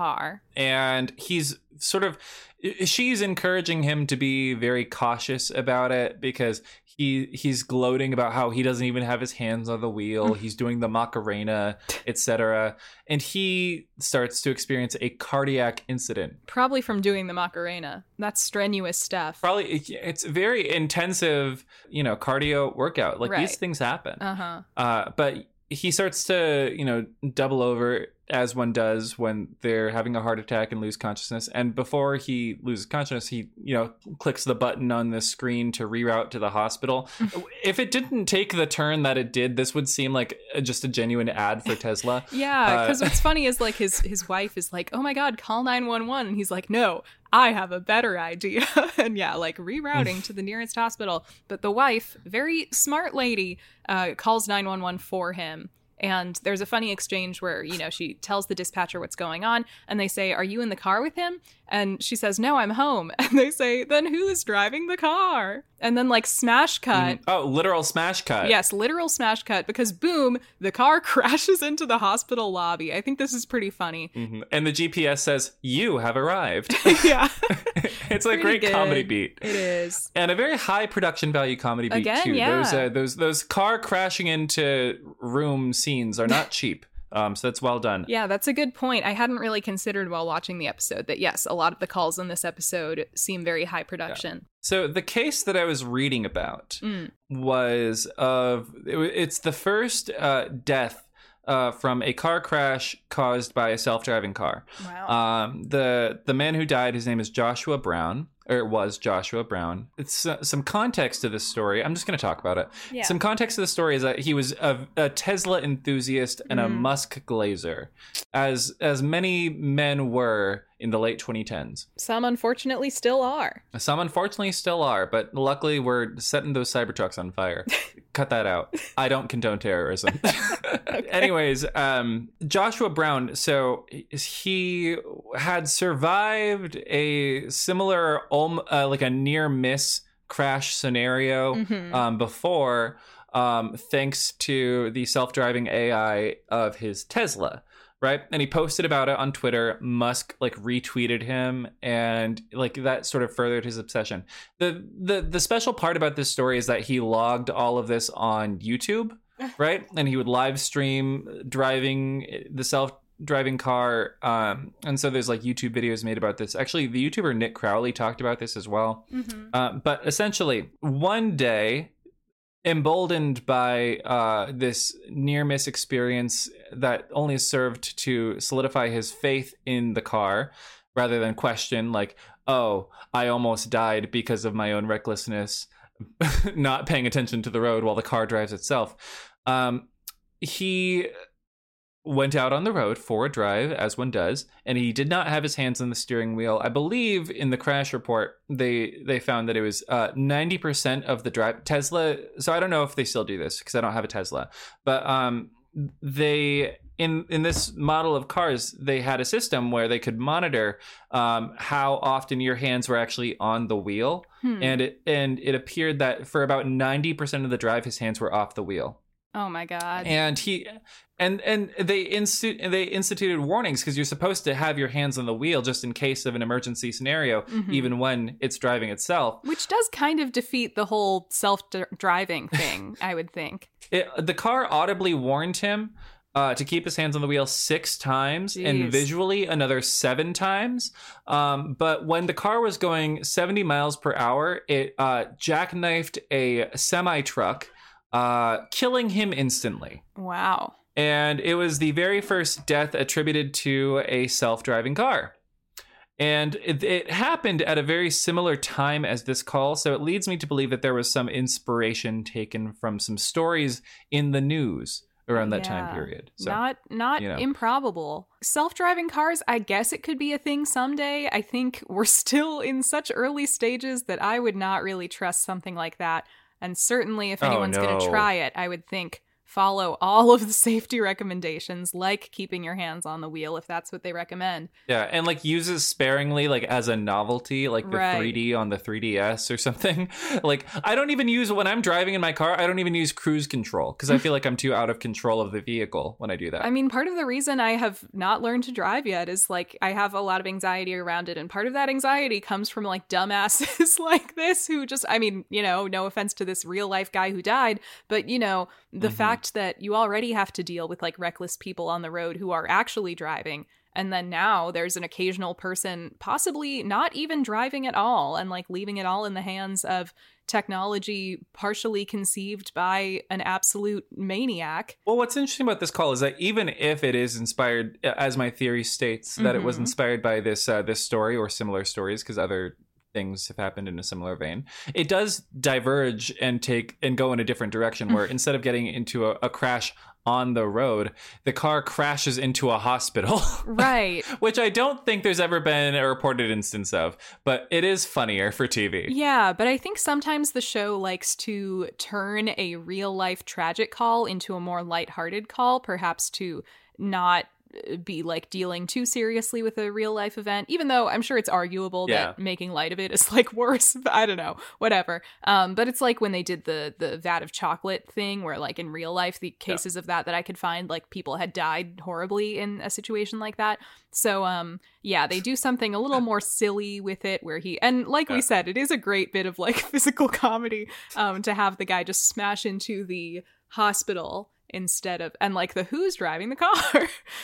and he's sort of, she's encouraging him to be very cautious about it because he he's gloating about how he doesn't even have his hands on the wheel. He's doing the Macarena, et cetera. And he starts to experience a cardiac incident. Probably from doing the Macarena. That's strenuous stuff. Probably, it's very intensive, you know, cardio workout. Like, Right. these things happen. Uh-huh. Uh, but he starts to, you know, double over as one does when they're having a heart attack and lose consciousness. And before he loses consciousness, he, you know, clicks the button on the screen to reroute to the hospital. If it didn't take the turn that it did, this would seem like just a genuine ad for Tesla. Yeah, because Uh, what's funny is like his his wife is like, oh my God, call nine one one. And he's like, no, I have a better idea. And yeah, like rerouting to the nearest hospital. But the wife, very smart lady, uh, calls nine one one for him. And there's a funny exchange where, you know, she tells the dispatcher what's going on and they say, are you in the car with him? And she says, no, I'm home. And they say, then who's driving the car? And then like smash cut. Mm, oh, literal smash cut. Yes, literal smash cut because boom, the car crashes into the hospital lobby. I think this is pretty funny. Mm-hmm. And the G P S says, you have arrived. Yeah. It's a Pretty great good. comedy beat. It is. And a very high production value comedy beat Again, too. yeah. Those uh, those those car crashing into room scenes are not cheap. Um, so that's well done. Yeah, that's a good point. I hadn't really considered while watching the episode that, yes, a lot of the calls in this episode seem very high production. So the case that I was reading about Mm. was of it, it's the first uh, death uh, from a car crash caused by a self-driving car. Wow. Um, the the man who died, his name is Joshua Brown, or it was Joshua Brown. It's uh, some context to this story. I'm just going to talk about it. Yeah. Some context to the story is that he was a, a Tesla enthusiast and a Mm. Musk glazer, as as many men were in the late twenty tens. Some unfortunately still are. Some unfortunately still are, but luckily we're setting those Cybertrucks on fire. Cut that out. I don't condone terrorism. Anyways, um, Joshua Brown, so he had survived a similar, um, uh, like a near miss crash scenario Mhm. um, before, um, thanks to the self-driving A I of his Tesla. Right. And he posted about it on Twitter. Musk like retweeted him, and like that sort of furthered his obsession. The the the special part about this story is that he logged all of this on YouTube, right? And he would live stream driving the self-driving car. Um, and so there's like YouTube videos made about this. Actually, the YouTuber Nick Crowley talked about this as well. Mhm. Uh, but essentially, one day, emboldened by uh, this near miss experience that only served to solidify his faith in the car rather than question, like, oh, I almost died because of my own recklessness, not paying attention to the road while the car drives itself. Um, he went out on the road for a drive, as one does, and he did not have his hands on the steering wheel. I believe in the crash report, they they found that it was uh, ninety percent of the drive. Tesla, so I don't know if they still do this because I don't have a Tesla, but um, they, in, in this model of cars, they had a system where they could monitor um, how often your hands were actually on the wheel. Hmm. And it, and it appeared that for about ninety percent of the drive, his hands were off the wheel. Oh my God. And he and and they institute they instituted warnings because you're supposed to have your hands on the wheel just in case of an emergency scenario, Mhm. even when it's driving itself. Which does kind of defeat the whole self-driving thing, I would think. It, the car audibly warned him uh, to keep his hands on the wheel six times Jeez. and visually another seven times. Um, but when the car was going seventy miles per hour, it uh, jackknifed a semi truck, uh, killing him instantly. Wow. And it was the very first death attributed to a self-driving car. And it, it happened at a very similar time as this call. So it leads me to believe that there was some inspiration taken from some stories in the news around that time Yeah. period. So, not not you know. improbable. Self-driving cars, I guess it could be a thing someday. I think we're still in such early stages that I would not really trust something like that. And certainly if Oh, anyone's going no. to try it, I would think follow all of the safety recommendations, like keeping your hands on the wheel if that's what they recommend. Yeah, and like uses sparingly, like as a novelty, like the Right. three D on the three D S or something. Like I don't even use, when I'm driving in my car, I don't even use cruise control because I feel like I'm too out of control of the vehicle when I do that. I mean, part of the reason I have not learned to drive yet is like I have a lot of anxiety around it. And part of that anxiety comes from like dumbasses like this who just, I mean, you know, no offense to this real life guy who died, but you know, the Mhm. fact that you already have to deal with like reckless people on the road who are actually driving. And then now there's an occasional person possibly not even driving at all and like leaving it all in the hands of technology partially conceived by an absolute maniac. Well, what's interesting about this call is that even if it is inspired, as my theory states, that it was Mhm. inspired by this uh, this story or similar stories, because other things have happened in a similar vein, it does diverge and take and go in a different direction where instead of getting into a, a crash on the road, the car crashes into a hospital. Right. Which I don't think there's ever been a reported instance of, but it is funnier for T V. Yeah, but I think sometimes the show likes to turn a real life tragic call into a more lighthearted call, perhaps to not be like dealing too seriously with a real life event, even though I'm sure it's arguable Yeah. that making light of it is like worse. I don't know, whatever. Um, but it's like when they did the the vat of chocolate thing, where like in real life, the cases of that that I could find, like people had died horribly in a situation like that. So um, yeah, they do something a little more silly with it, where he and like Yeah. we said, it is a great bit of like physical comedy um, to have the guy just smash into the hospital instead of, and like the who's driving the car.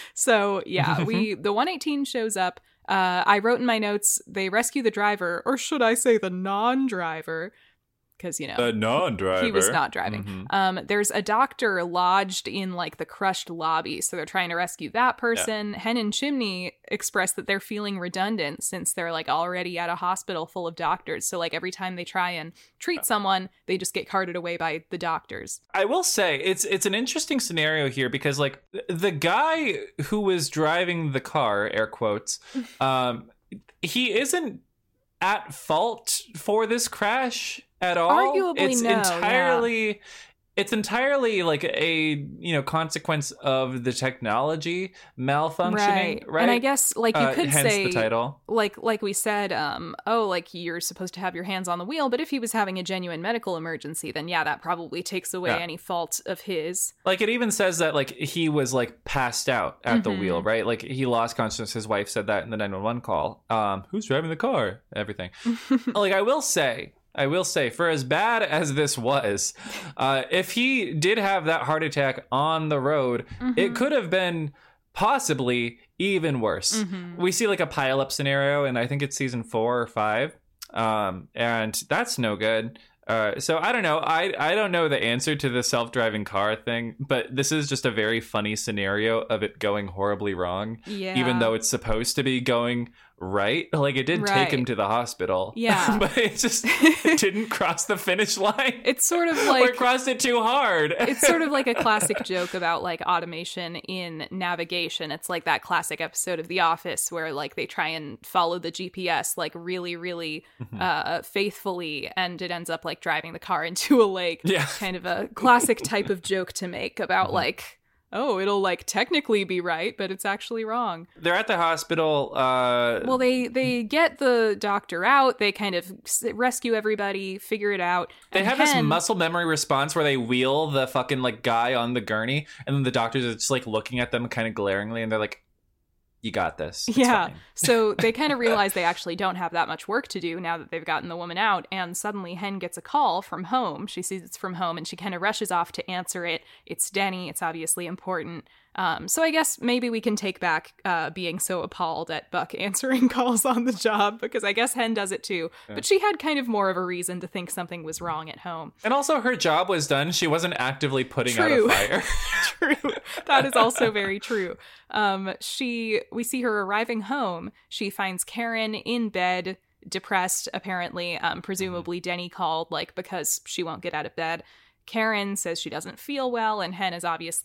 So yeah, we the one eighteen shows up. uh I wrote in my notes, they rescue the driver, or should I say the non-driver, because you know The non-driver. he was not driving. Mhm. Um, there's a doctor lodged in like the crushed lobby, so they're trying to rescue that person. Hen and Chimney express that they're feeling redundant since they're like already at a hospital full of doctors. So like every time they try and treat someone, they just get carted away by the doctors. I will say it's it's an interesting scenario here because like th- the guy who was driving the car, air quotes, um, he isn't at fault for this crash at all. Arguably, it's no, entirely it's entirely like a, you know, consequence of the technology malfunctioning, right? And I guess like you Uh, could hence say the title. like like we said, um, oh, like you're supposed to have your hands on the wheel, but if he was having a genuine medical emergency, then yeah, that probably takes away Yeah. any fault of his. Like it even says that like he was like passed out at the Mhm. wheel, right? Like he lost consciousness. His wife said that in the nine one one call. Um, who's driving the car? Everything. Like I will say, I will say, for as bad as this was, uh, if he did have that heart attack on the road, it could have been possibly even worse. Mhm. We see like a pileup scenario, and I think it's season four or five, um, and that's no good. Uh, so I don't know. I I don't know the answer to the self-driving car thing, but this is just a very funny scenario of it going horribly wrong, Yeah. even though it's supposed to be going right. Like it did take him Right. to the hospital, Yeah. but it just it didn't cross the finish line. It's sort of or like it crossed it too hard. it's sort of like a classic joke about like automation in navigation. It's like that classic episode of The Office where like they try and follow the G P S like really, really Mhm. uh, faithfully, and it ends up like driving the car into a lake. Yeah. Kind of a classic type of joke to make about Mhm. like, oh, it'll like technically be right, but it's actually wrong. They're at the hospital. Uh, Well, they they get the doctor out. They kind of s- rescue everybody, figure it out. They and have this Hen- muscle memory response where they wheel the fucking like guy on the gurney, and then the doctors are just like looking at them kind of glaringly, and they're like, "You got this." It's Yeah. fine." So they kind of realize they actually don't have that much work to do now that they've gotten the woman out. And suddenly Hen gets a call from home. She sees it's from home and she kind of rushes off to answer it. It's Denny. It's obviously important. Um, so I guess maybe we can take back uh, being so appalled at Buck answering calls on the job, because I guess Hen does it too. Yeah. But she had kind of more of a reason to think something was wrong at home. And also, her job was done. She wasn't actively putting True. out a fire. True. That is also very true. Um, she, we see her arriving home. She finds Karen in bed, depressed, apparently. Um, presumably Denny called, like, because she won't get out of bed. Karen says she doesn't feel well, and Hen is obviously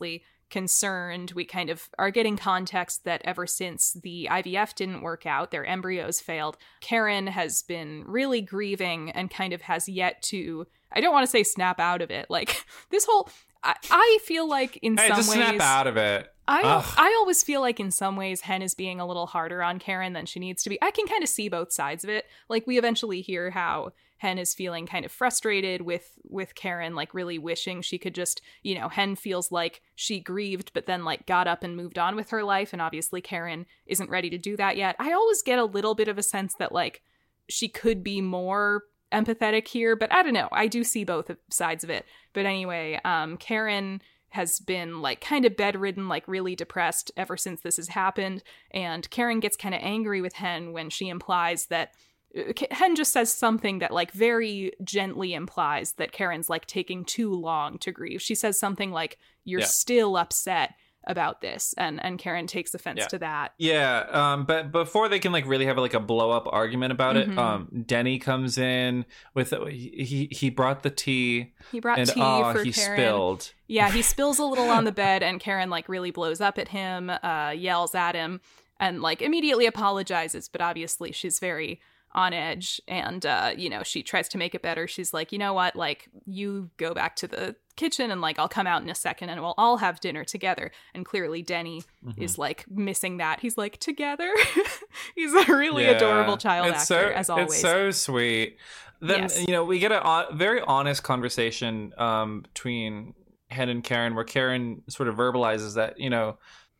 concerned. We kind of are getting context that ever since the I V F didn't work out, their embryos failed, Karen has been really grieving and kind of has yet to, I don't want to say snap out of it. Like this whole, I, I feel like in hey, some just ways. snap out of it. I Ugh. I always feel like in some ways Hen is being a little harder on Karen than she needs to be. I can kind of see both sides of it. Like we eventually hear how Hen is feeling kind of frustrated with with Karen, like really wishing she could just, you know, Hen feels like she grieved but then like got up and moved on with her life, and obviously Karen isn't ready to do that yet. I always get a little bit of a sense that like she could be more empathetic here, but I don't know. I do see both sides of it. But anyway, um Karen has been like kind of bedridden, like really depressed ever since this has happened. And Karen gets kind of angry with Hen when she implies that Hen just says something that like very gently implies that Karen's like taking too long to grieve. She says something like, you're yeah. still upset about this, and and Karen takes offense yeah. to that. Yeah, um, but before they can like really have like a blow up argument about mm-hmm. it, um, Denny comes in with he he brought the tea. He brought and, tea oh, for he Karen. Spilled. Yeah, he spills a little on the bed, and Karen like really blows up at him, uh, yells at him, and like immediately apologizes. But obviously, she's very on edge, and uh you know, she tries to make it better. She's like, you know what, like you go back to the kitchen and like I'll come out in a second and we'll all have dinner together. And clearly Denny mm-hmm. is like missing that. He's like, together. He's a really yeah. adorable child it's actor, so, as always. It's so sweet. Then yes. you know, we get a uh, very honest conversation um between Hen and Karen, where Karen sort of verbalizes that, you know,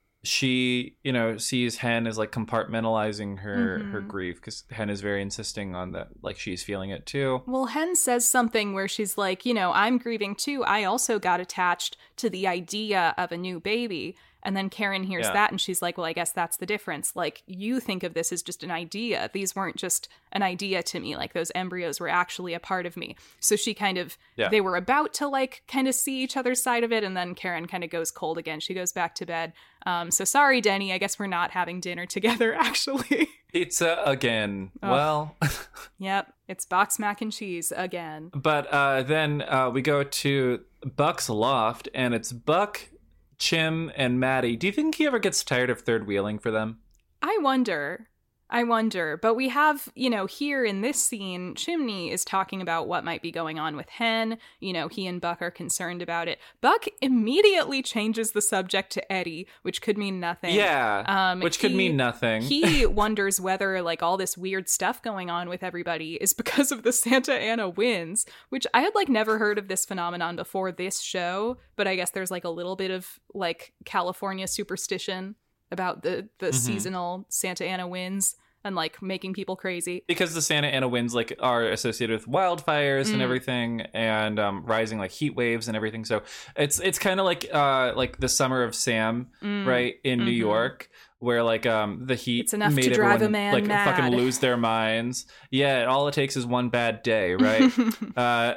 she, you know, sees Hen as like compartmentalizing her mm-hmm. her grief, because Hen is very insisting on that, like she's feeling it too. Well, Hen says something where she's like, you know, I'm grieving too. I also got attached to the idea of a new baby. And then Karen hears yeah. that and she's like, well, I guess that's the difference. Like, you think of this as just an idea. These weren't just an idea to me. Like, those embryos were actually a part of me. So she kind of, yeah. they were about to like kind of see each other's side of it. And then Karen kind of goes cold again. She goes back to bed. Um, so sorry, Denny. I guess we're not having dinner together, actually. Pizza again. Oh. Well. Yep. It's box mac and cheese again. But uh, then uh, we go to Buck's loft, and it's Buck, Chim, and Maddie. Do you think he ever gets tired of third wheeling for them? I wonder. I wonder. But we have, you know, here in this scene, Chimney is talking about what might be going on with Hen. You know, he and Buck are concerned about it. Buck immediately changes the subject to Eddie, which could mean nothing. Yeah, um, which he, could mean nothing. He wonders whether, like, all this weird stuff going on with everybody is because of the Santa Ana winds, which I had, like, never heard of this phenomenon before this show, but I guess there's, like, a little bit of, like, California superstition about the, the mm-hmm. seasonal Santa Ana winds and like making people crazy. Because the Santa Ana winds like are associated with wildfires mm. and everything, and um, rising like heat waves and everything. So it's it's kind of like uh, like the summer of Sam, mm. right, in mm-hmm. New York, where like um, the heat it's enough made to drive everyone a man like mad. fucking lose their minds. Yeah, all it takes is one bad day, right? uh,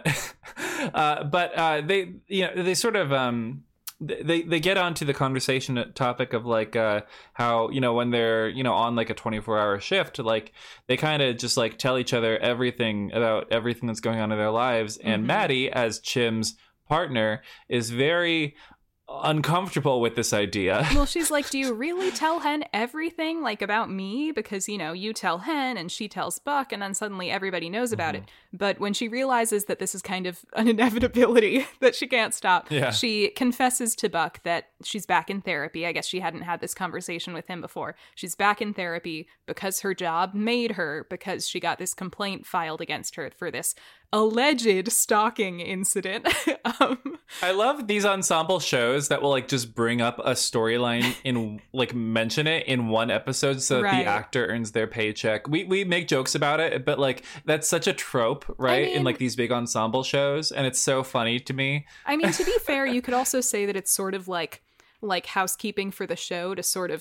uh, but uh, they you know they sort of um, they they get onto the conversation topic of like uh how, you know, when they're, you know, on like a twenty-four hour shift, like they kind of just like tell each other everything about everything that's going on in their lives. And mm-hmm. Maddie, as Chim's partner, is very uncomfortable with this idea. Well, she's like, do you really tell Hen everything, like, about me? Because, you know, you tell Hen and she tells Buck, and then suddenly everybody knows about mm-hmm. it. But when she realizes that this is kind of an inevitability that she can't stop, yeah. she confesses to Buck that she's back in therapy. I guess she hadn't had this conversation with him before. She's back in therapy because her job made her, because she got this complaint filed against her for this alleged stalking incident. um, I love these ensemble shows that will like just bring up a storyline in like mention it in one episode so that right. the actor earns their paycheck. We we make jokes about it, but like that's such a trope, right? I mean, in like these big ensemble shows, and it's so funny to me. I mean, to be fair, you could also say that it's sort of like like housekeeping for the show to sort of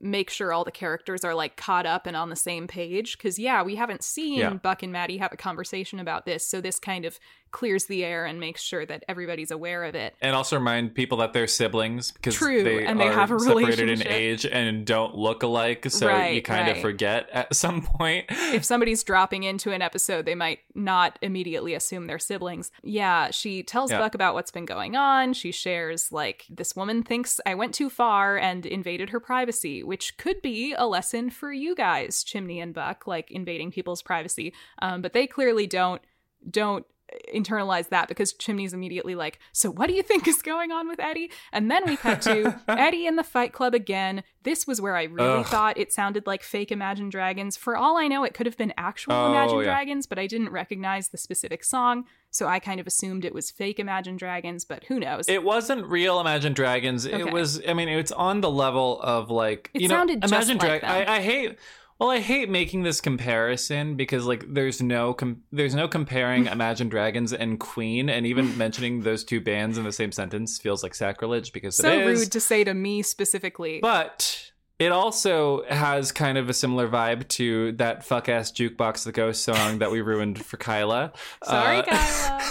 make sure all the characters are like caught up and on the same page. Because, yeah, we haven't seen Yeah. Buck and Maddie have a conversation about this. So this kind of clears the air and makes sure that everybody's aware of it. And also remind people that they're siblings because True, they and they are have a separated in relationship. age and don't look alike. So Right, you kind right. of forget at some point. If somebody's dropping into an episode, they might not immediately assume they're siblings. Yeah, she tells Yeah. Buck about what's been going on. She shares, like, this woman thinks I went too far and invaded her privacy, which could be a lesson for you guys, Chimney and Buck, like invading people's privacy. Um, but they clearly don't don't internalize that because Chimney's immediately like, so what do you think is going on with Eddie? And then we cut to Eddie in the Fight Club again. This was where I really Ugh. thought it sounded like fake Imagine Dragons. For all I know, it could have been actual Oh, Imagine yeah. Dragons, but I didn't recognize the specific song, so I kind of assumed it was fake Imagine Dragons, but who knows? It wasn't real Imagine Dragons. Okay. It was, I mean, it's on the level of like, It you know, sounded just Imagine like Dragons. them. I, I hate, well, I hate making this comparison because like there's no, com- there's no comparing Imagine Dragons and Queen, and even mentioning those two bands in the same sentence feels like sacrilege because so it is. rude to say to me specifically. But it also has kind of a similar vibe to that fuck ass Jukebox the Ghost song that we ruined for Kyla. Sorry, Uh, Kyla.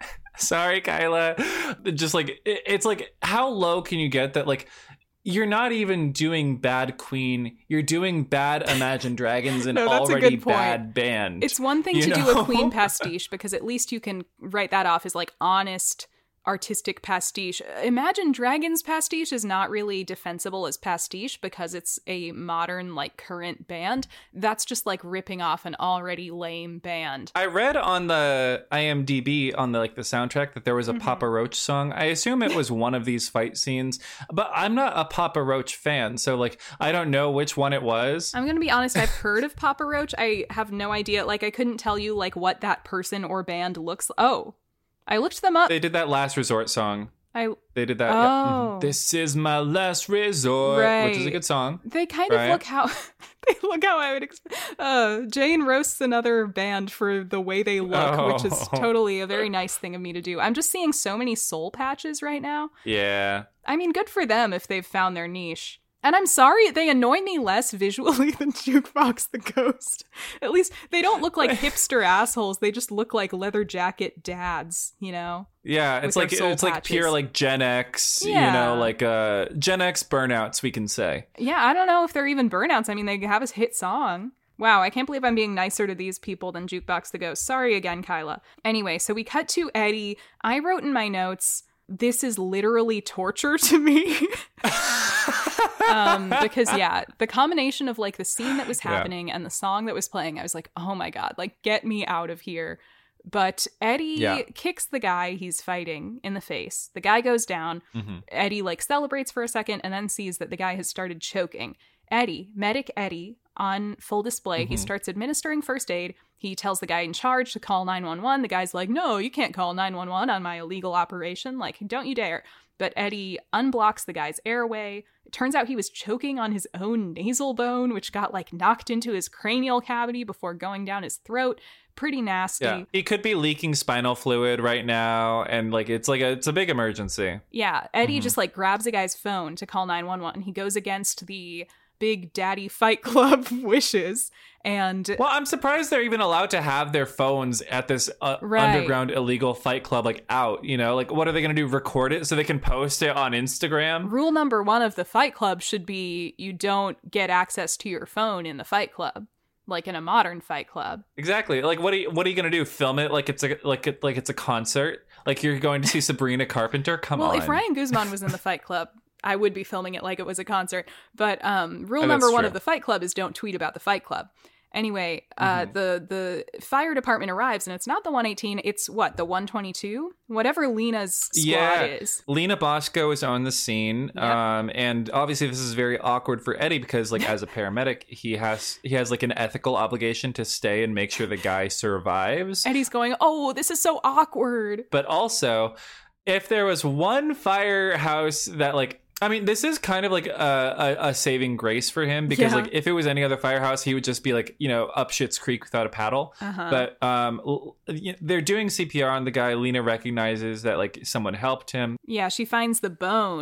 Sorry, Kyla. Just like, it- it's like, how low can you get that? Like, you're not even doing bad Queen. You're doing bad Imagine Dragons, an No, that's a already good point. bad band. It's one thing You to do know? a Queen pastiche because at least you can write that off as like honest artistic pastiche. Imagine Dragons pastiche is not really defensible as pastiche because it's a modern, like, current band. That's just like ripping off an already lame band. I read on the I M D B on the like the soundtrack that there was a Mhm. Papa Roach song. I assume it was one of these fight scenes, but I'm not a Papa Roach fan, so like I don't know which one it was. I'm gonna be honest, I've heard of Papa Roach. I have no idea. Like, I couldn't tell you like what that person or band looks. Oh, I looked them up. They did that Last Resort song. I They did that. yeah. Oh. Mhm. This is my last resort, which is a Right. good song. They kind Right. of look how they look how I would expect. Uh, Jane roasts another band for the way they look, which is Oh. totally a very nice thing of me to do. I'm just seeing so many soul patches right now. Yeah. I mean, good for them if they've found their niche. And I'm sorry, they annoy me less visually than Jukebox the Ghost. At least they don't look like hipster assholes. They just look like leather jacket dads, you know? Yeah, With it's their like soul it's like patches. pure like Gen X, you Yeah. know, like uh Gen X burnouts we can say. Yeah, I don't know if they're even burnouts. I mean, they have a hit song. Wow, I can't believe I'm being nicer to these people than Jukebox the Ghost. Sorry again, Kyla. Anyway, so we cut to Eddie. I wrote in my notes, this is literally torture to me. um, because, yeah, the combination of, like, the scene that was Yeah. happening and the song that was playing, I was like, oh my God, like, get me out of here. But Eddie Yeah. kicks the guy he's fighting in the face. The guy goes down. Mhm. Eddie, like, celebrates for a second and then sees that the guy has started choking. Eddie, medic Eddie, on full display, he Mhm. starts administering first aid. He tells the guy in charge to call nine one one. The guy's like, no, you can't call nine one one on my illegal operation. Like, don't you dare. But Eddie unblocks the guy's airway. It turns out he was choking on his own nasal bone, which got, like, knocked into his cranial cavity before going down his throat. Pretty nasty. Yeah. He could be leaking spinal fluid right now, and like it's like a it's a big emergency. Yeah, Eddie Mhm. just like grabs a guy's phone to call nine one one. He goes against the Big Daddy Fight Club wishes. And Well, I'm surprised they're even allowed to have their phones at this uh, Right. underground illegal fight club, like out, you know, like what are they going to do? Record it so they can post it on Instagram? rule number one of the Fight Club should be you don't get access to your phone in the Fight Club, like in a modern Fight Club. Exactly. Like, what are you, what are you going to do? Film it like it's a, like, it, like it's a concert? Like you're going to see Sabrina Carpenter? Come well, on. if Ryan Guzman was in the Fight Club, I would be filming it like it was a concert. But um, rule Oh, that's number one true. of the Fight Club is don't tweet about the Fight Club. Anyway, uh, Mhm. the the fire department arrives, and it's not the one eighteen. It's what, the one twenty-two? Whatever Lena's squad Yeah. is. Lena Bosco is on the scene, Yep. um, and obviously this is very awkward for Eddie because, like, as a paramedic, he has he has like an ethical obligation to stay and make sure the guy survives. Eddie's going, oh, this is so awkward. But also, if there was one firehouse that, like, I mean, this is kind of like a, a, a saving grace for him because, Yeah. like, if it was any other firehouse, he would just be like, you know, up Schitt's Creek without a paddle. Uh-huh. But um, l- y- they're doing C P R on the guy. Lena recognizes that, like, someone helped him. Yeah, she finds the bone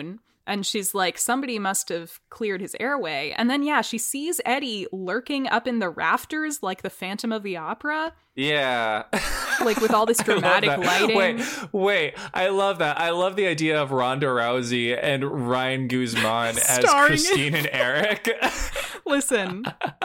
And she's like, somebody must have cleared his airway. And then, yeah, she sees Eddie lurking up in the rafters like the Phantom of the Opera. Yeah. Like with all this dramatic lighting. Wait, wait. I love that. I love the idea of Ronda Rousey and Ryan Guzman as Christine and Eric. Listen.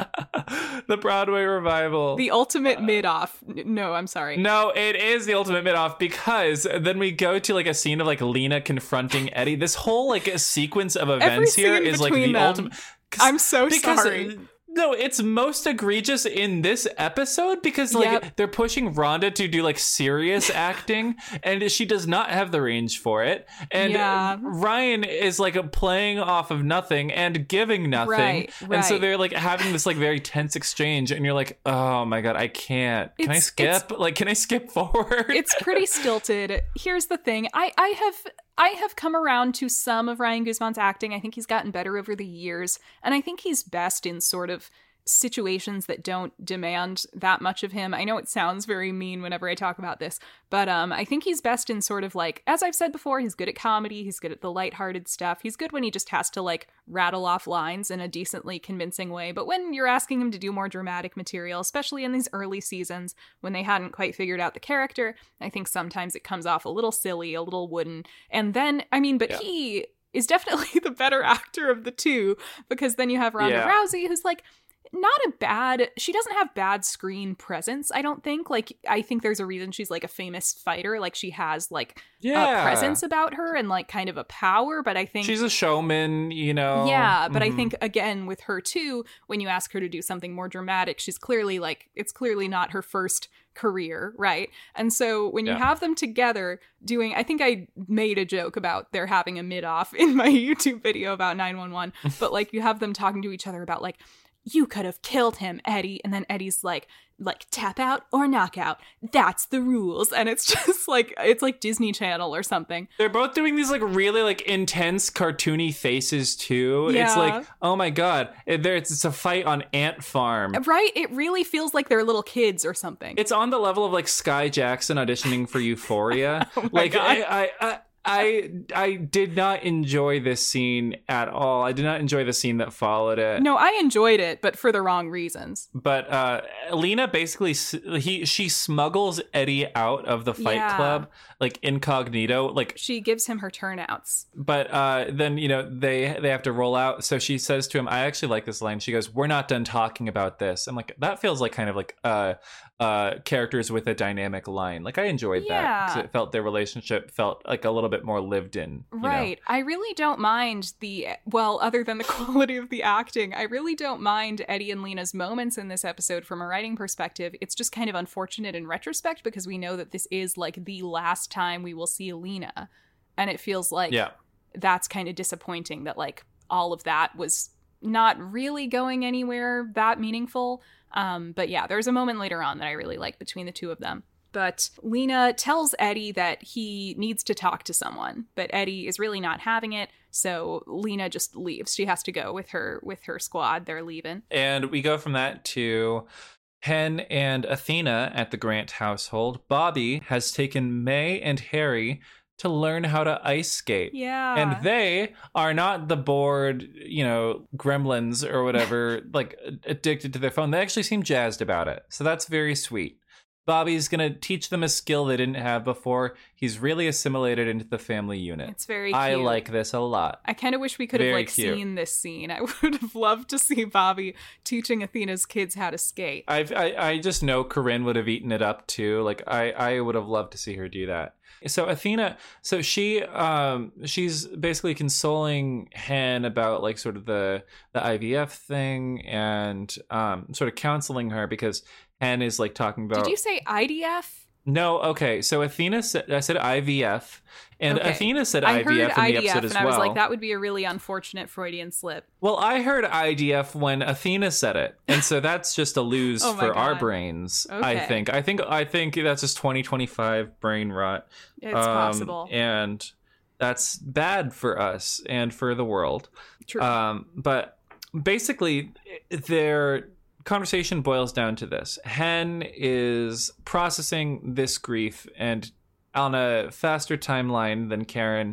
The Broadway revival. The ultimate mid-off. No, I'm sorry. No, it is the ultimate mid-off, because then we go to like a scene of like Lena confronting Eddie. This whole like sequence of events here is like the them. ultimate. I'm so sorry. No, it's most egregious in this episode because like yep. they're pushing Rhonda to do like serious acting, and she does not have the range for it. And yeah. Ryan is like playing off of nothing and giving nothing. Right, right. And so they're like having this like very tense exchange, and you're like, oh my God, I can't. Can it's, I skip? Like, can I skip forward? It's pretty stilted. Here's the thing. I, I have... I have come around to some of Ryan Guzman's acting. I think he's gotten better over the years. And I think he's best in sort of situations that don't demand that much of him. I know it sounds very mean whenever I talk about this, but um, I think he's best in sort of like, as I've said before, he's good at comedy. He's good at the lighthearted stuff. He's good when he just has to like rattle off lines in a decently convincing way. But when you're asking him to do more dramatic material, especially in these early seasons when they hadn't quite figured out the character, I think sometimes it comes off a little silly, a little wooden. And then, I mean, but yeah. he is definitely the better actor of the two, because then you have Ronda yeah. Rousey, who's like, not a bad, she doesn't have bad screen presence, I don't think. Like, I think there's a reason she's like a famous fighter. Like, she has like yeah. a presence about her and like kind of a power, but I think she's a showman, you know. Yeah, but mm-hmm. I think again with her too, when you ask her to do something more dramatic, she's clearly like, it's clearly not her first career, right? And so when you yeah. have them together doing, I think I made a joke about they're having a mid-off in my YouTube video about nine one one, but like you have them talking to each other about like, you could have killed him, Eddie. And then Eddie's like, like tap out or knockout. That's the rules. And it's just like, it's like Disney Channel or something. They're both doing these like really like intense cartoony faces too. Yeah. It's like, oh my God, there it's a fight on Ant Farm. Right? It really feels like they're little kids or something. It's on the level of like Sky Jackson auditioning for Euphoria. Oh my like God. I, I, I I I did not enjoy this scene at all. I did not enjoy the scene that followed it. No, I enjoyed it, but for the wrong reasons. But uh, Lena basically he she smuggles Eddie out of the fight yeah. club like incognito. Like she gives him her turnouts. But uh, then you know they they have to roll out. So she says to him, "I actually like this line." She goes, "We're not done talking about this." I'm like, that feels like kind of like uh uh characters with a dynamic line. Like I enjoyed yeah. that because it felt their relationship felt like a little bit more lived in. Right. know? I really don't mind the, well, other than the quality of the acting, I really don't mind Eddie and Lena's moments in this episode from a writing perspective. It's just kind of unfortunate in retrospect because we know that this is like the last time we will see Lena. And it feels like yeah. that's kind of disappointing that like all of that was not really going anywhere that meaningful. Um, but yeah, there's a moment later on that I really like between the two of them. But Lena tells Eddie that he needs to talk to someone, but Eddie is really not having it. So Lena just leaves. She has to go with her with her squad. They're leaving. And we go from that to Hen and Athena at the Grant household. Bobby has taken May and Harry to learn how to ice skate. Yeah. And they are not the bored, you know, gremlins or whatever, like addicted to their phone. They actually seem jazzed about it. So that's very sweet. Bobby's going to teach them a skill they didn't have before. He's really assimilated into the family unit. It's very cute. I like this a lot. I kind of wish we could have Very like cute. seen this scene. I would have loved to see Bobby teaching Athena's kids how to skate. I've, I I just know Corinne would have eaten it up too. Like I, I would have loved to see her do that. So Athena, so she um she's basically consoling Hen about like sort of the the I V F thing and um sort of counseling her because Hen is like talking about. Did you say I D F? No, okay. So Athena said I said I V F, and Okay. Athena said I I V F heard in the I D F, episode as and I was well. like, that would be a really unfortunate Freudian slip. Well, I heard I D F when Athena said it, and so that's just a lose Oh my for our God. brains. I Okay. think. I think. I think that's just twenty twenty-five brain rot. It's Um, possible. and that's bad for us and for the world. True. Um, but basically, their conversation boils down to this: Hen is processing this grief and on a faster timeline than Karen.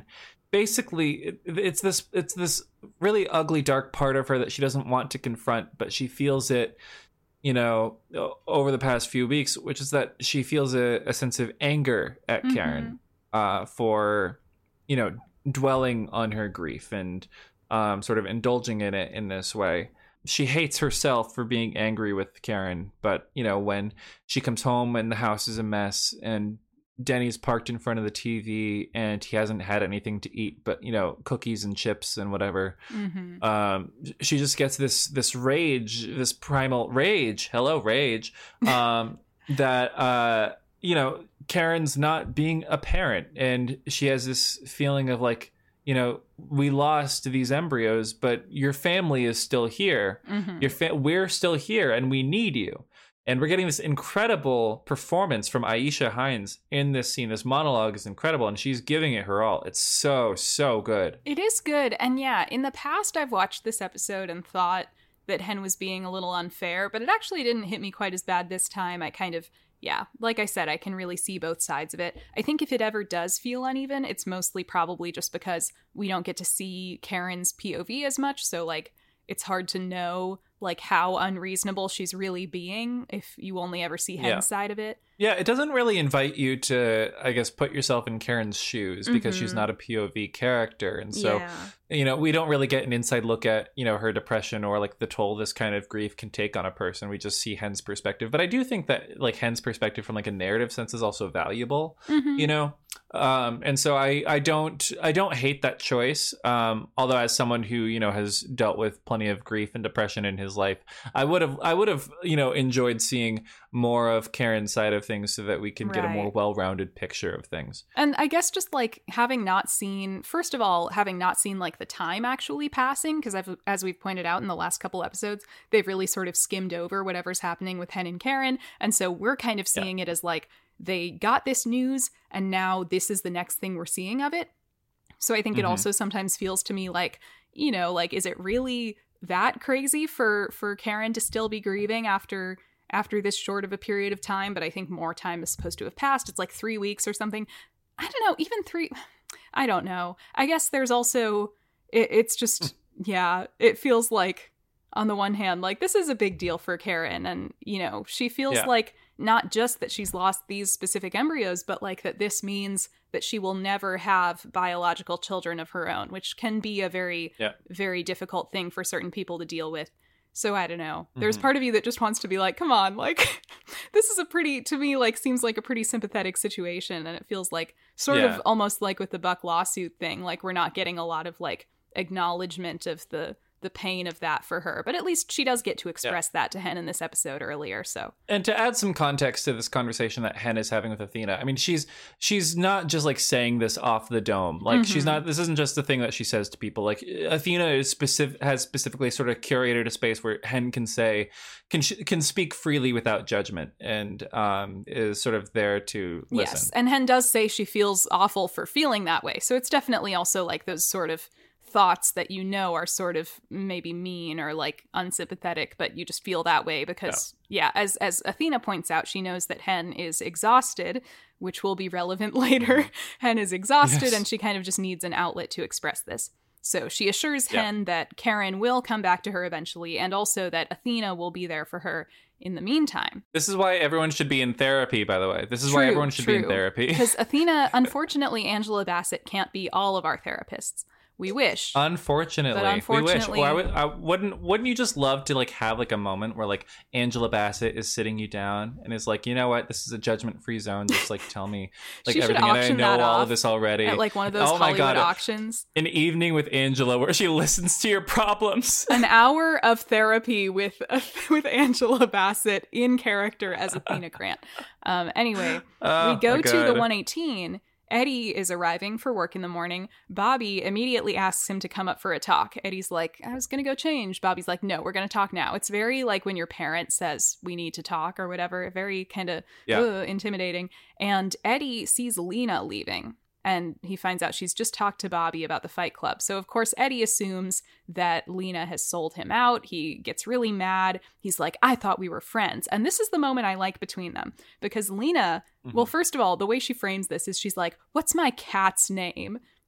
basically it, it's this it's this really ugly, dark part of her that she doesn't want to confront, but she feels it, you know, over the past few weeks, which is that she feels a, a sense of anger at mm-hmm. Karen uh, for, you know, dwelling on her grief and um, sort of indulging in it in this way. She hates herself for being angry with Karen, but, you know, when she comes home and the house is a mess and Denny's parked in front of the T V and he hasn't had anything to eat but, you know, cookies and chips and whatever. Mm-hmm. Um, she just gets this this rage, this primal rage. Hello, rage. Um, that, uh, you know, Karen's not being a parent. And she has this feeling of like, you know, we lost these embryos, but your family is still here. Mm-hmm. Your fa- we're still here and we need you. And we're getting this incredible performance from Aisha Hines in this scene. This monologue is incredible, and she's giving it her all. It's so, so good. It is good. And yeah, in the past, I've watched this episode and thought that Hen was being a little unfair, but it actually didn't hit me quite as bad this time. I kind of, yeah, like I said, I can really see both sides of it. I think if it ever does feel uneven, it's mostly probably just because we don't get to see Karen's P O V as much. So, like, it's hard to know like how unreasonable she's really being if you only ever see Hen's yeah. side of it. Yeah, it doesn't really invite you to, I guess, put yourself in Karen's shoes because mm-hmm. she's not a P O V character. And so, yeah. you know, we don't really get an inside look at, you know, her depression or like the toll this kind of grief can take on a person. We just see Hen's perspective. But I do think that like Hen's perspective from like a narrative sense is also valuable, mm-hmm. you know? Um, and so I, I don't I don't hate that choice. Um, although as someone who, you know, has dealt with plenty of grief and depression in his life, I would have I would have, you know, enjoyed seeing more of Karen's side of things so that we can right. get a more well-rounded picture of things. And I guess just like having not seen, first of all, having not seen like the time actually passing, because I've as we've pointed out in the last couple episodes, they've really sort of skimmed over whatever's happening with Hen and Karen. And so we're kind of seeing yeah. it as like, they got this news and now this is the next thing we're seeing of it. So I think mm-hmm. it also sometimes feels to me like, you know, like, is it really that crazy for, for Karen to still be grieving after, after this short of a period of time? But I think more time is supposed to have passed. It's like three weeks or something. I don't know, even three, I don't know. I guess there's also, it, it's just, yeah, it feels like on the one hand, like this is a big deal for Karen. And, you know, she feels yeah. like, not just that she's lost these specific embryos, but like that this means that she will never have biological children of her own, which can be a very, yeah. very difficult thing for certain people to deal with. So I don't know. Mm-hmm. There's part of you that just wants to be like, come on, like this is a pretty, to me, like seems like a pretty sympathetic situation. And it feels like sort yeah. of almost like with the Buck lawsuit thing, like we're not getting a lot of like acknowledgement of the the pain of that for her, but at least she does get to express yeah. that to Hen in this episode earlier. So, and to add some context to this conversation that Hen is having with Athena, I mean, she's she's not just like saying this off the dome. Like mm-hmm. she's not. This isn't just the thing that she says to people. Like Athena is specific has specifically sort of curated a space where Hen can say can can speak freely without judgment, and um, is sort of there to listen. Yes, and Hen does say she feels awful for feeling that way. So it's definitely also like those sort of thoughts that you know are sort of maybe mean or like unsympathetic, but you just feel that way because yeah, yeah as as Athena points out, she knows that Hen is exhausted, which will be relevant later. Hen is exhausted yes. and she kind of just needs an outlet to express this. So she assures yeah. Hen that Karen will come back to her eventually, and also that Athena will be there for her in the meantime. This is why everyone should be in therapy, by the way. This is true, why everyone should true. be in therapy. Because Athena, unfortunately, Angela Bassett can't be all of our therapists. We wish. Unfortunately, but unfortunately, we wish. Or I, would, I wouldn't. Wouldn't you just love to like have like a moment where like Angela Bassett is sitting you down and is like, you know what, this is a judgment-free zone. Just like tell me like everything. And I know all of this already. At like one of those oh Hollywood my God, auctions. An evening with Angela where she listens to your problems. An hour of therapy with uh, with Angela Bassett in character as Athena Grant. Um. Anyway, oh, we go to the one eighteen. Eddie is arriving for work in the morning. Bobby immediately asks him to come up for a talk. Eddie's like, I was going to go change. Bobby's like, no, we're going to talk now. It's very like when your parent says we need to talk or whatever, very kind of yeah. uh, intimidating. And Eddie sees Lena leaving. And he finds out she's just talked to Bobby about the Fight Club. So, of course, Eddie assumes that Lena has sold him out. He gets really mad. He's like, I thought we were friends. And this is the moment I like between them. Because Lena, mm-hmm. well, first of all, the way she frames this is she's like, what's my cat's name?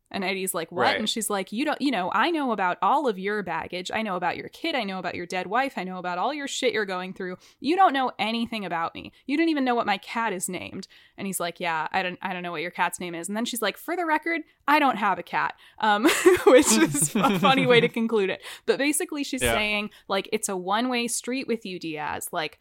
And Eddie's like, what? Right. And she's like, you don't, you know, I know about all of your baggage. I know about your kid. I know about your dead wife. I know about all your shit you're going through. You don't know anything about me. You don't even know what my cat is named. And he's like, yeah, I don't, I don't know what your cat's name is. And then she's like, for the record, I don't have a cat, um, which is a funny way to conclude it. But basically she's yeah. saying, like, it's a one-way street with you, Diaz. Like,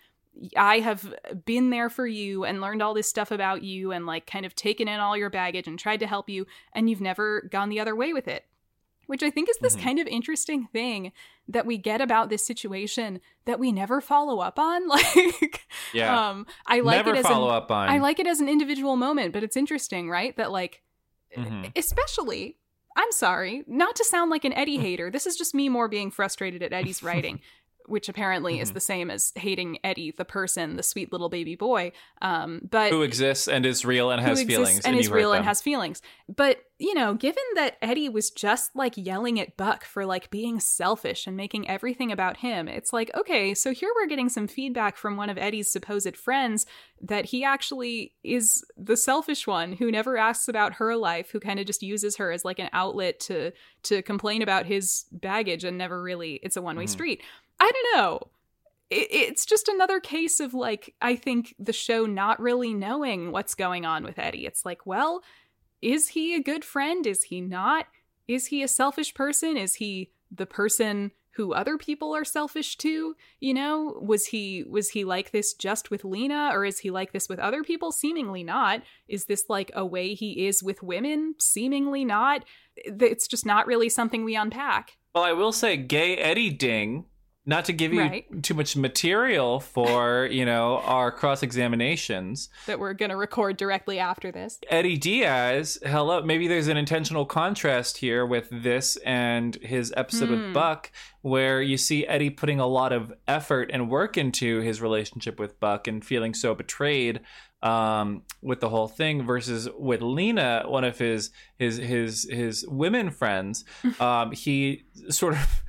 I have been there for you and learned all this stuff about you and like kind of taken in all your baggage and tried to help you, and you've never gone the other way with it. Which I think is this mm-hmm. kind of interesting thing that we get about this situation that we never follow up on. Like, yeah, um, I like never it as follow an, up on. I like it as an individual moment, but it's interesting, right? That like, mm-hmm. especially, I'm sorry, not to sound like an Eddie hater. This is just me more being frustrated at Eddie's writing. Which apparently mm-hmm. is the same as hating Eddie, the person, the sweet little baby boy. Um, but who exists and is real and has feelings. And, and is real and has feelings. But, you know, given that Eddie was just like yelling at Buck for like being selfish and making everything about him, it's like, okay, so here we're getting some feedback from one of Eddie's supposed friends that he actually is the selfish one who never asks about her life, who kind of just uses her as like an outlet to to complain about his baggage and never really, it's a one-way mm-hmm. street. I don't know. It, it's just another case of, like, I think the show not really knowing what's going on with Eddie. It's like, well, is he a good friend? Is he not? Is he a selfish person? Is he the person who other people are selfish to? You know, was he was he like this just with Lena, or is he like this with other people? Seemingly not. Is this like a way he is with women? Seemingly not. It's just not really something we unpack. Well, I will say gay Eddie Ding, not to give you right. too much material for, you know, our cross-examinations. That we're going to record directly after this. Eddie Diaz, hello. Maybe there's an intentional contrast here with this and his episode Hmm. with Buck, where you see Eddie putting a lot of effort and work into his relationship with Buck and feeling so betrayed um, with the whole thing, versus with Lena, one of his his his his women friends. Um, he sort of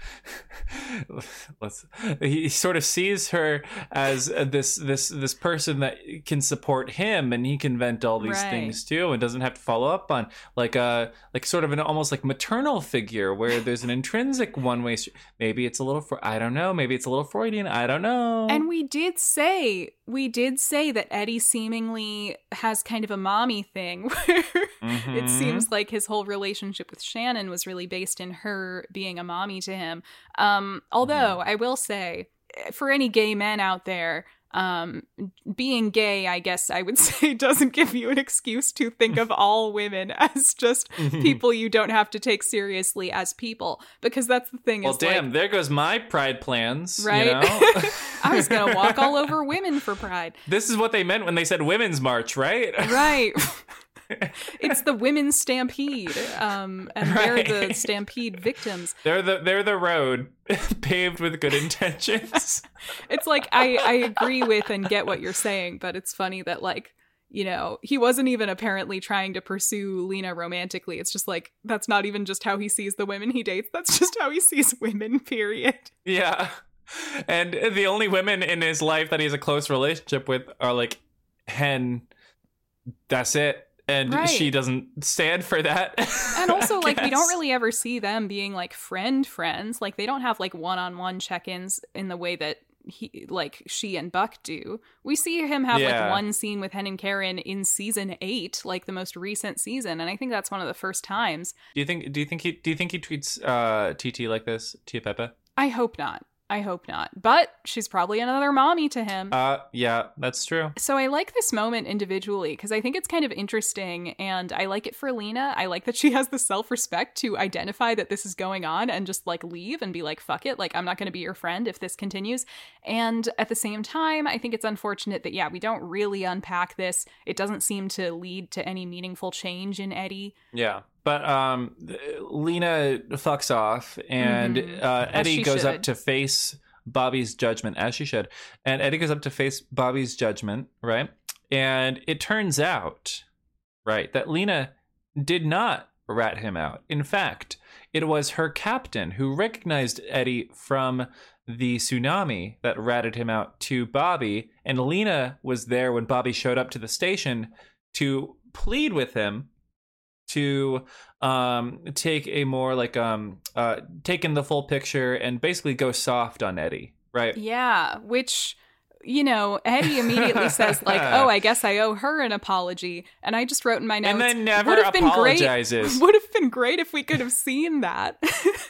let's he sort of sees her as this this this person that can support him, and he can vent all these right. things too, and doesn't have to follow up on like a like sort of an almost like maternal figure where there's an intrinsic one way. Maybe it's a little for I don't know. Maybe it's a little Freudian. I don't know. And we did say we did say that Eddie seemingly has kind of a mommy thing where mm-hmm. it seems like his whole relationship with Shannon was really based in her being a mommy to him. Um, although mm-hmm. I will say, for any gay men out there, um, being gay, I guess I would say, doesn't give you an excuse to think of all women as just people you don't have to take seriously as people, because that's the thing. Well, is damn, like, there goes my pride plans, right? You know? I was gonna walk all over women for pride. This is what they meant when they said women's march, right? Right. It's the women's stampede, um, and Right. they're the stampede victims. They're the they're the road paved with good intentions. It's like I, I agree with and get what you're saying, but it's funny that, like, you know, he wasn't even apparently trying to pursue Lena romantically. It's just like, that's not even just how he sees the women he dates. That's just how he sees women, period. Yeah. And the only women in his life that he has a close relationship with are like Hen. That's it. And right. she doesn't stand for that. And also, like, guess. we don't really ever see them being like friend friends. Like, they don't have like one-on-one check-ins in the way that he like she and Buck do. We see him have Yeah. like one scene with Hen and Karen in season eight, like the most recent season, and I think that's one of the first times. Do you think? Do you think he? Do you think he treats uh, T T like this, Tia Pepe? I hope not. I hope not. But she's probably another mommy to him. Uh, yeah, that's true. So I like this moment individually because I think it's kind of interesting, and I like it for Lena. I like that she has the self-respect to identify that this is going on and just like leave and be like, fuck it. Like, I'm not going to be your friend if this continues. And at the same time, I think it's unfortunate that, yeah, we don't really unpack this. It doesn't seem to lead to any meaningful change in Eddie. Yeah. But um, Lena fucks off, and Mm-hmm. uh, As Eddie she goes should. up to face Bobby's judgment, as she should. And Eddie goes up to face Bobby's judgment, right? And it turns out, right, that Lena did not rat him out. In fact, it was her captain who recognized Eddie from the tsunami that ratted him out to Bobby. And Lena was there when Bobby showed up to the station to plead with him to um, take a more like um, uh, take in the full picture and basically go soft on Eddie, right? Yeah, which, you know, Eddie immediately says like, "Oh, I guess I owe her an apology," and I just wrote in my notes, and then never would have apologizes. Been great, would have been great if we could have seen that.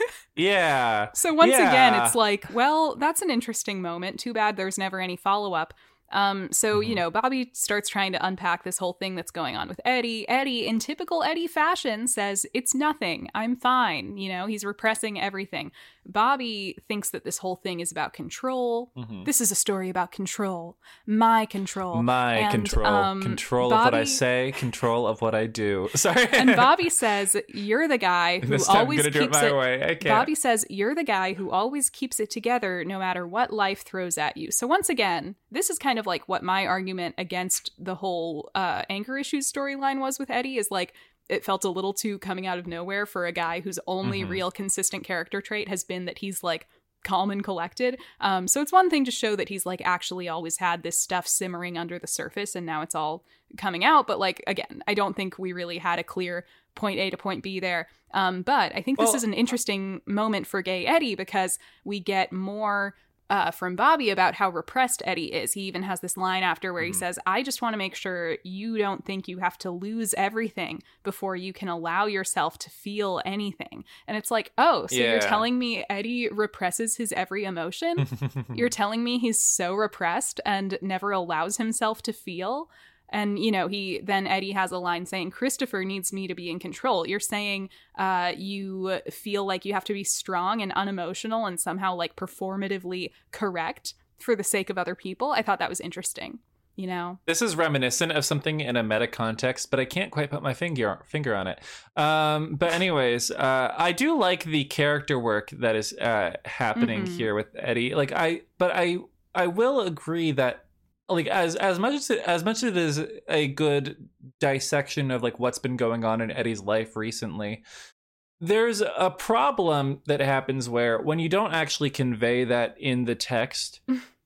Yeah. So once yeah. again, it's like, well, that's an interesting moment. Too bad there's never any follow up. Um, so, mm-hmm. you know, Bobby starts trying to unpack this whole thing that's going on with Eddie. Eddie, in typical Eddie fashion, says, it's nothing. I'm fine. You know, he's repressing everything. Bobby thinks that this whole thing is about control. Mm-hmm. This is a story about control. My control. My and, control. Um, control Bobby... of what I say, control of what I do. Sorry. And Bobby says, you're the guy who this time always I'm gonna keeps do it. My it. way. I can't. Bobby says, you're the guy who always keeps it together no matter what life throws at you. So once again, this is kind of like what my argument against the whole uh, anger issues storyline was with Eddie, is like, it felt a little too coming out of nowhere for a guy whose only mm-hmm. real consistent character trait has been that he's like calm and collected. Um, so it's one thing to show that he's like actually always had this stuff simmering under the surface and now it's all coming out. But like, again, I don't think we really had a clear point A to point B there. Um, but I think this well, is an interesting moment for gay Eddie because we get more Uh, from Bobby about how repressed Eddie is. He even has this line after where he mm-hmm. says, I just want to make sure you don't think you have to lose everything before you can allow yourself to feel anything. And it's like, oh, so yeah. you're telling me Eddie represses his every emotion? You're telling me he's so repressed and never allows himself to feel? And, you know, he then Eddie has a line saying, Christopher needs me to be in control. You're saying uh, you feel like you have to be strong and unemotional and somehow like performatively correct for the sake of other people. I thought that was interesting, you know? This is reminiscent of something in a meta context, but I can't quite put my finger finger on it. Um, but anyways, uh, I do like the character work that is uh, happening mm-hmm. here with Eddie. Like I, but I, I will agree that like as as much as it, as much as it is a good dissection of like what's been going on in Eddie's life recently, there's a problem that happens where when you don't actually convey that in the text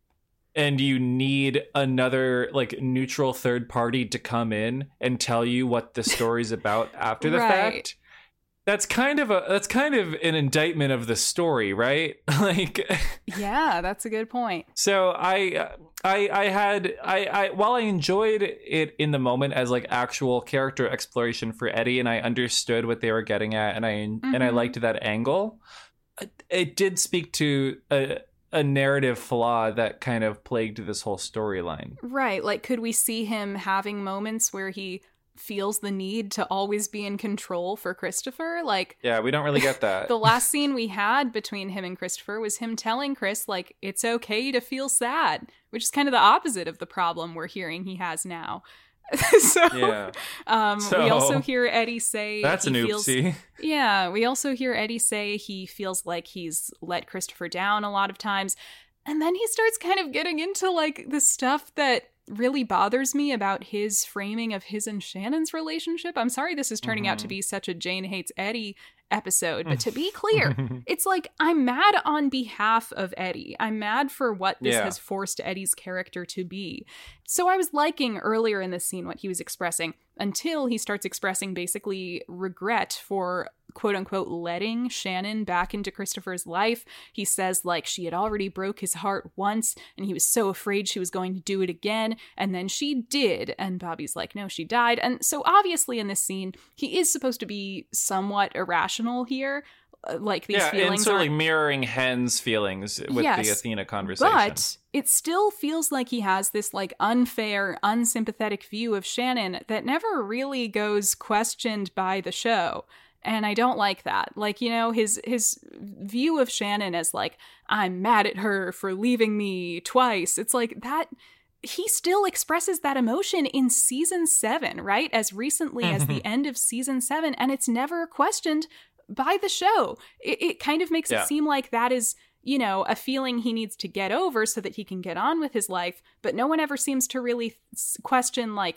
and you need another like neutral third party to come in and tell you what the story's about after the right. fact, that's kind of a that's kind of an indictment of the story, right? Like, yeah, that's a good point. So I I I had I I while I enjoyed it in the moment as like actual character exploration for Eddie, and I understood what they were getting at, and I mm-hmm. and I liked that angle, it did speak to a a narrative flaw that kind of plagued this whole storyline. Right, like could we see him having moments where he feels the need to always be in control for Christopher? Like, yeah, we don't really get that. The last scene we had between him and Christopher was him telling Chris like it's okay to feel sad, which is kind of the opposite of the problem we're hearing he has now. so, yeah. um, so we also hear Eddie say that's an oopsie. Feels, yeah, we also hear Eddie say he feels like he's let Christopher down a lot of times, and then he starts kind of getting into like the stuff that really bothers me about his framing of his and Shannon's relationship. I'm sorry this is turning mm-hmm. out to be such a Jane Hates Eddie episode, but to be clear, it's like I'm mad on behalf of Eddie. I'm mad for what this yeah. has forced Eddie's character to be. So I was liking earlier in this scene what he was expressing until he starts expressing basically regret for quote unquote letting Shannon back into Christopher's life. He says like she had already broke his heart once and he was so afraid she was going to do it again, and then she did, and Bobby's like, no, she died. And so obviously in this scene he is supposed to be somewhat irrational here, like these yeah, feelings and sort of are like mirroring Hen's feelings with yes, the Athena conversation. But it still feels like he has this like unfair, unsympathetic view of Shannon that never really goes questioned by the show. And I don't like that. Like, you know, his his view of Shannon as like, I'm mad at her for leaving me twice. It's like that. He still expresses that emotion in season seven, right? As recently as the end of season seven. And it's never questioned by the show. It, it kind of makes yeah. it seem like that is, you know, a feeling he needs to get over so that he can get on with his life. But no one ever seems to really question, like,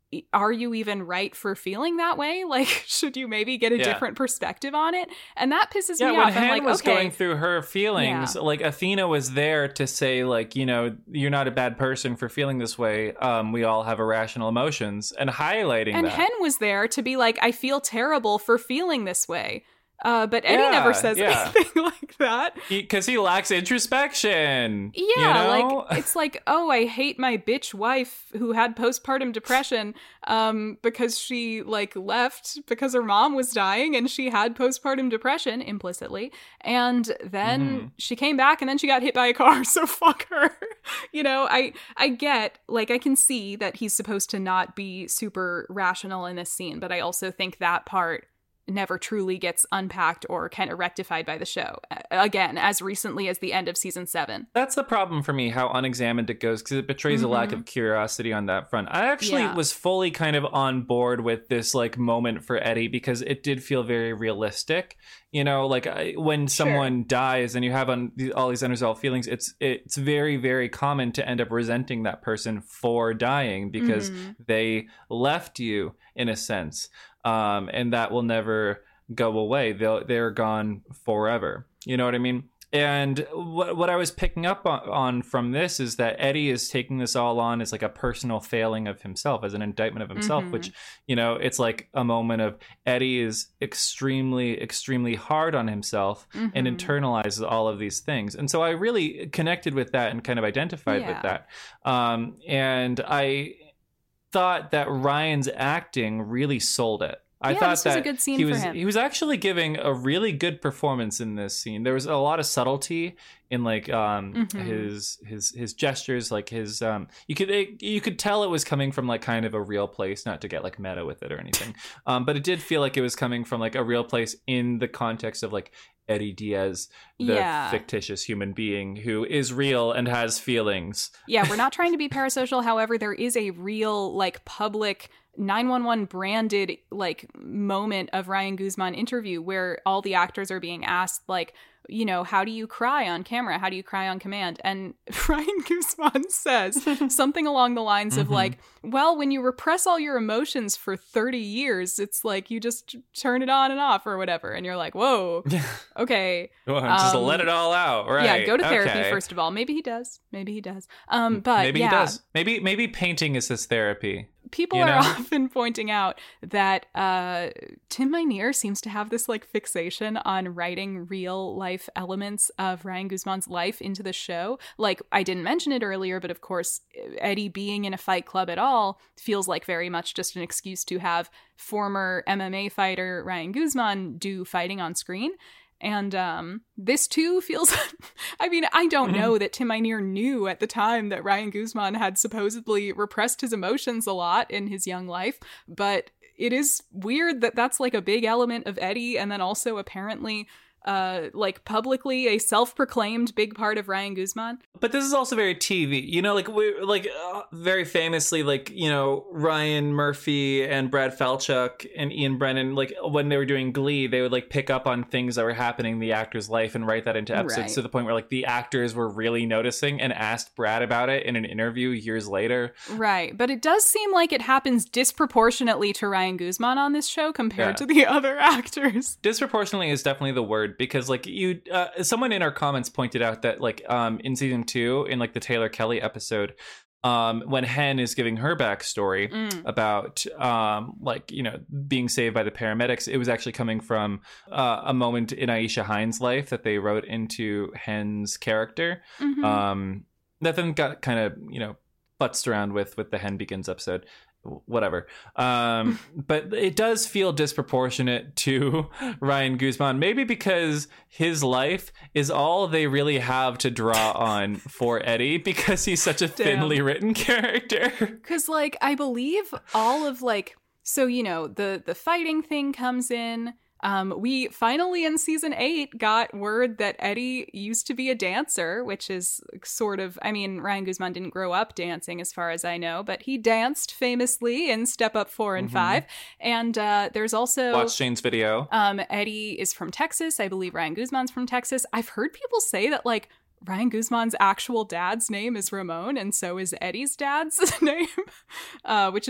are you even right for feeling that way? Like, should you maybe get a yeah. different perspective on it? And that pisses yeah, me when off. Hen I'm like, was okay. going through her feelings, Yeah. like Athena was there to say, like, you know, you're not a bad person for feeling this way. Um, we all have irrational emotions, and highlighting And that. Hen was there to be like, I feel terrible for feeling this way. Uh, but Eddie Yeah, never says yeah. anything like that. Because he, he lacks introspection. Yeah, you know? like it's like, oh, I hate my bitch wife who had postpartum depression um, because she like left because her mom was dying and she had postpartum depression implicitly, and then Mm-hmm. she came back and then she got hit by a car. So fuck her. You know, I I get like I can see that he's supposed to not be super rational in this scene, but I also think that part never truly gets unpacked or kind of rectified by the show. Again, as recently as the end of season seven. That's the problem for me, how unexamined it goes, because it betrays Mm-hmm. a lack of curiosity on that front. I actually Yeah. was fully kind of on board with this like moment for Eddie because it did feel very realistic. You know, like I, when someone dies and you have on the, all these unresolved feelings, it's it's very, very common to end up resenting that person for dying because Mm-hmm. they left you in a sense. Um, and that will never go away. They'll, they're gone forever. You know what I mean? And what what I was picking up on, on from this is that Eddie is taking this all on as like a personal failing of himself, as an indictment of himself, Mhm. which, you know, it's like a moment of Eddie is extremely, extremely hard on himself Mhm. and internalizes all of these things. And so I really connected with that and kind of identified Yeah. with that. Um, and I thought that Ryan's acting really sold it. I Yeah, thought this was that a good scene he for was him. he was actually giving a really good performance in this scene. There was a lot of subtlety in like um Mhm. his his his gestures, like his um you could it, you could tell it was coming from like kind of a real place, not to get like meta with it or anything. um but it did feel like it was coming from like a real place in the context of like Eddie Diaz, the Yeah. fictitious human being who is real and has feelings. Yeah, we're not trying to be parasocial. However, there is a real, like, public nine one one branded, like, moment of Ryan Guzman interview where all the actors are being asked, like, you know, how do you cry on camera? How do you cry on command? And Ryan Guzman says something along the lines of Mm-hmm. like, well, when you repress all your emotions for thirty years, it's like you just turn it on and off or whatever. And you're like, whoa, okay. Just Um, let it all out, right? Yeah, go to therapy, Okay. first of all. Maybe he does. Maybe he does. Um, but maybe yeah. he does. Maybe maybe painting is his therapy. People You are know? often pointing out that uh, Tim Minear seems to have this like fixation on writing real life elements of Ryan Guzman's life into the show. Like, I didn't mention it earlier, but of course, Eddie being in a fight club at all feels like very much just an excuse to have former M M A fighter Ryan Guzman do fighting on screen. And um, this too feels, I mean, I don't Mm-hmm. know that Tim Minear knew at the time that Ryan Guzman had supposedly repressed his emotions a lot in his young life, but it is weird that that's like a big element of Eddie, and then also apparently uh, like publicly a self-proclaimed big part of Ryan Guzman. But this is also very T V, you know, like we like uh, very famously, like, you know, Ryan Murphy and Brad Falchuk and Ian Brennan, like when they were doing Glee, they would like pick up on things that were happening in the actor's life and write that into episodes Right. to the point where like the actors were really noticing and asked Brad about it in an interview years later. Right, but it does seem like it happens disproportionately to Ryan Guzman on this show compared Yeah. to the other actors. Disproportionately is definitely the word, because like you uh, someone in our comments pointed out that like um in season two, in like the Taylor Kelly episode, um when Hen is giving her backstory Mm. about um like, you know, being saved by the paramedics, it was actually coming from uh, a moment in Aisha Hines' life that they wrote into Hen's character. Mhm. um that then got kind of, you know, futzed around with with the Hen Begins episode, whatever. Um, but it does feel disproportionate to Ryan Guzman, maybe because his life is all they really have to draw on for Eddie, because he's such a Damn. thinly written character. Because, like, I believe all of, like, so, you know, the, the fighting thing comes in. Um, we finally in season eight got word that Eddie used to be a dancer, which is sort of, I mean, Ryan Guzman didn't grow up dancing as far as I know, but he danced famously in Step Up four and Mhm. five. And uh, there's also... Watch Shane's video. Um, Eddie is from Texas. I believe Ryan Guzman's from Texas. I've heard people say that, like, Ryan Guzman's actual dad's name is Ramon, and so is Eddie's dad's name, uh, which is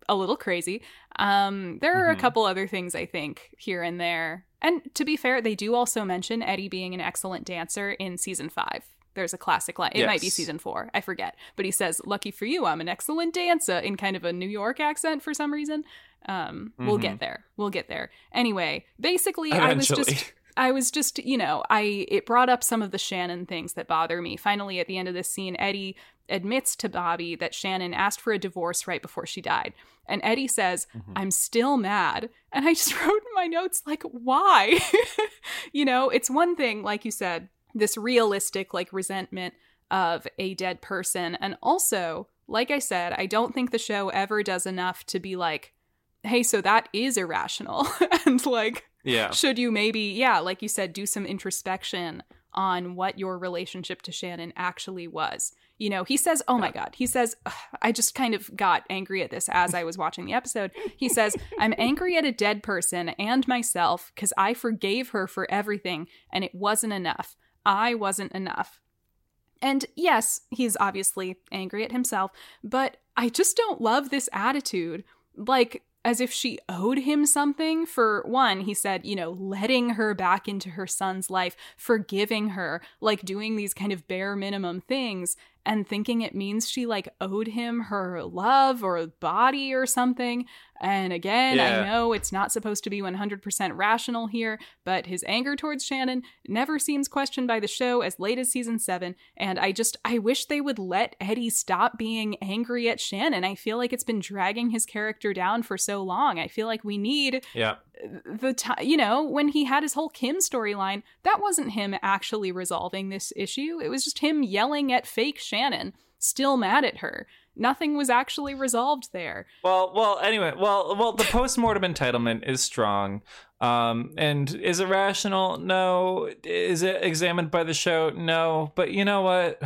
a little crazy. Um, there are Mm-hmm. a couple other things, I think, here and there. And to be fair, they do also mention Eddie being an excellent dancer in season five. There's a classic line. It Yes. might be season four. I forget. But he says, lucky for you, I'm an excellent dancer in kind of a New York accent for some reason. Um, mm-hmm. We'll get there. We'll get there. Anyway, basically, Eventually. I was just... I was just, you know, I it brought up some of the Shannon things that bother me. Finally, at the end of this scene, Eddie admits to Bobby that Shannon asked for a divorce right before she died. And Eddie says, mm-hmm. I'm still mad. And I just wrote in my notes, like, why? You know, it's one thing, like you said, this realistic, like, resentment of a dead person. And also, like I said, I don't think the show ever does enough to be like, hey, so that is irrational. And, like, yeah. should you maybe, yeah, like you said, do some introspection on what your relationship to Shannon actually was. You know, he says, oh my God, he says, I just kind of got angry at this as I was watching the episode. He says, I'm angry at a dead person and myself because I forgave her for everything and it wasn't enough. I wasn't enough. And yes, he's obviously angry at himself, but I just don't love this attitude. Like, as if she owed him something. For one, he said, you know, letting her back into her son's life, forgiving her, like doing these kind of bare minimum things and thinking it means she like owed him her love or body or something. And again, yeah. I know it's not supposed to be one hundred percent rational here, but his anger towards Shannon never seems questioned by the show as late as season seven. And I just, I wish they would let Eddie stop being angry at Shannon. I feel like it's been dragging his character down for so long. I feel like we need yeah. the time, you know, when he had his whole Kim storyline, that wasn't him actually resolving this issue. It was just him yelling at fake Shannon, still mad at her. Nothing was actually resolved there. Well, well, anyway, well, well, the post-mortem entitlement is strong. Um, and is it rational? No. Is it examined by the show? No. But you know what?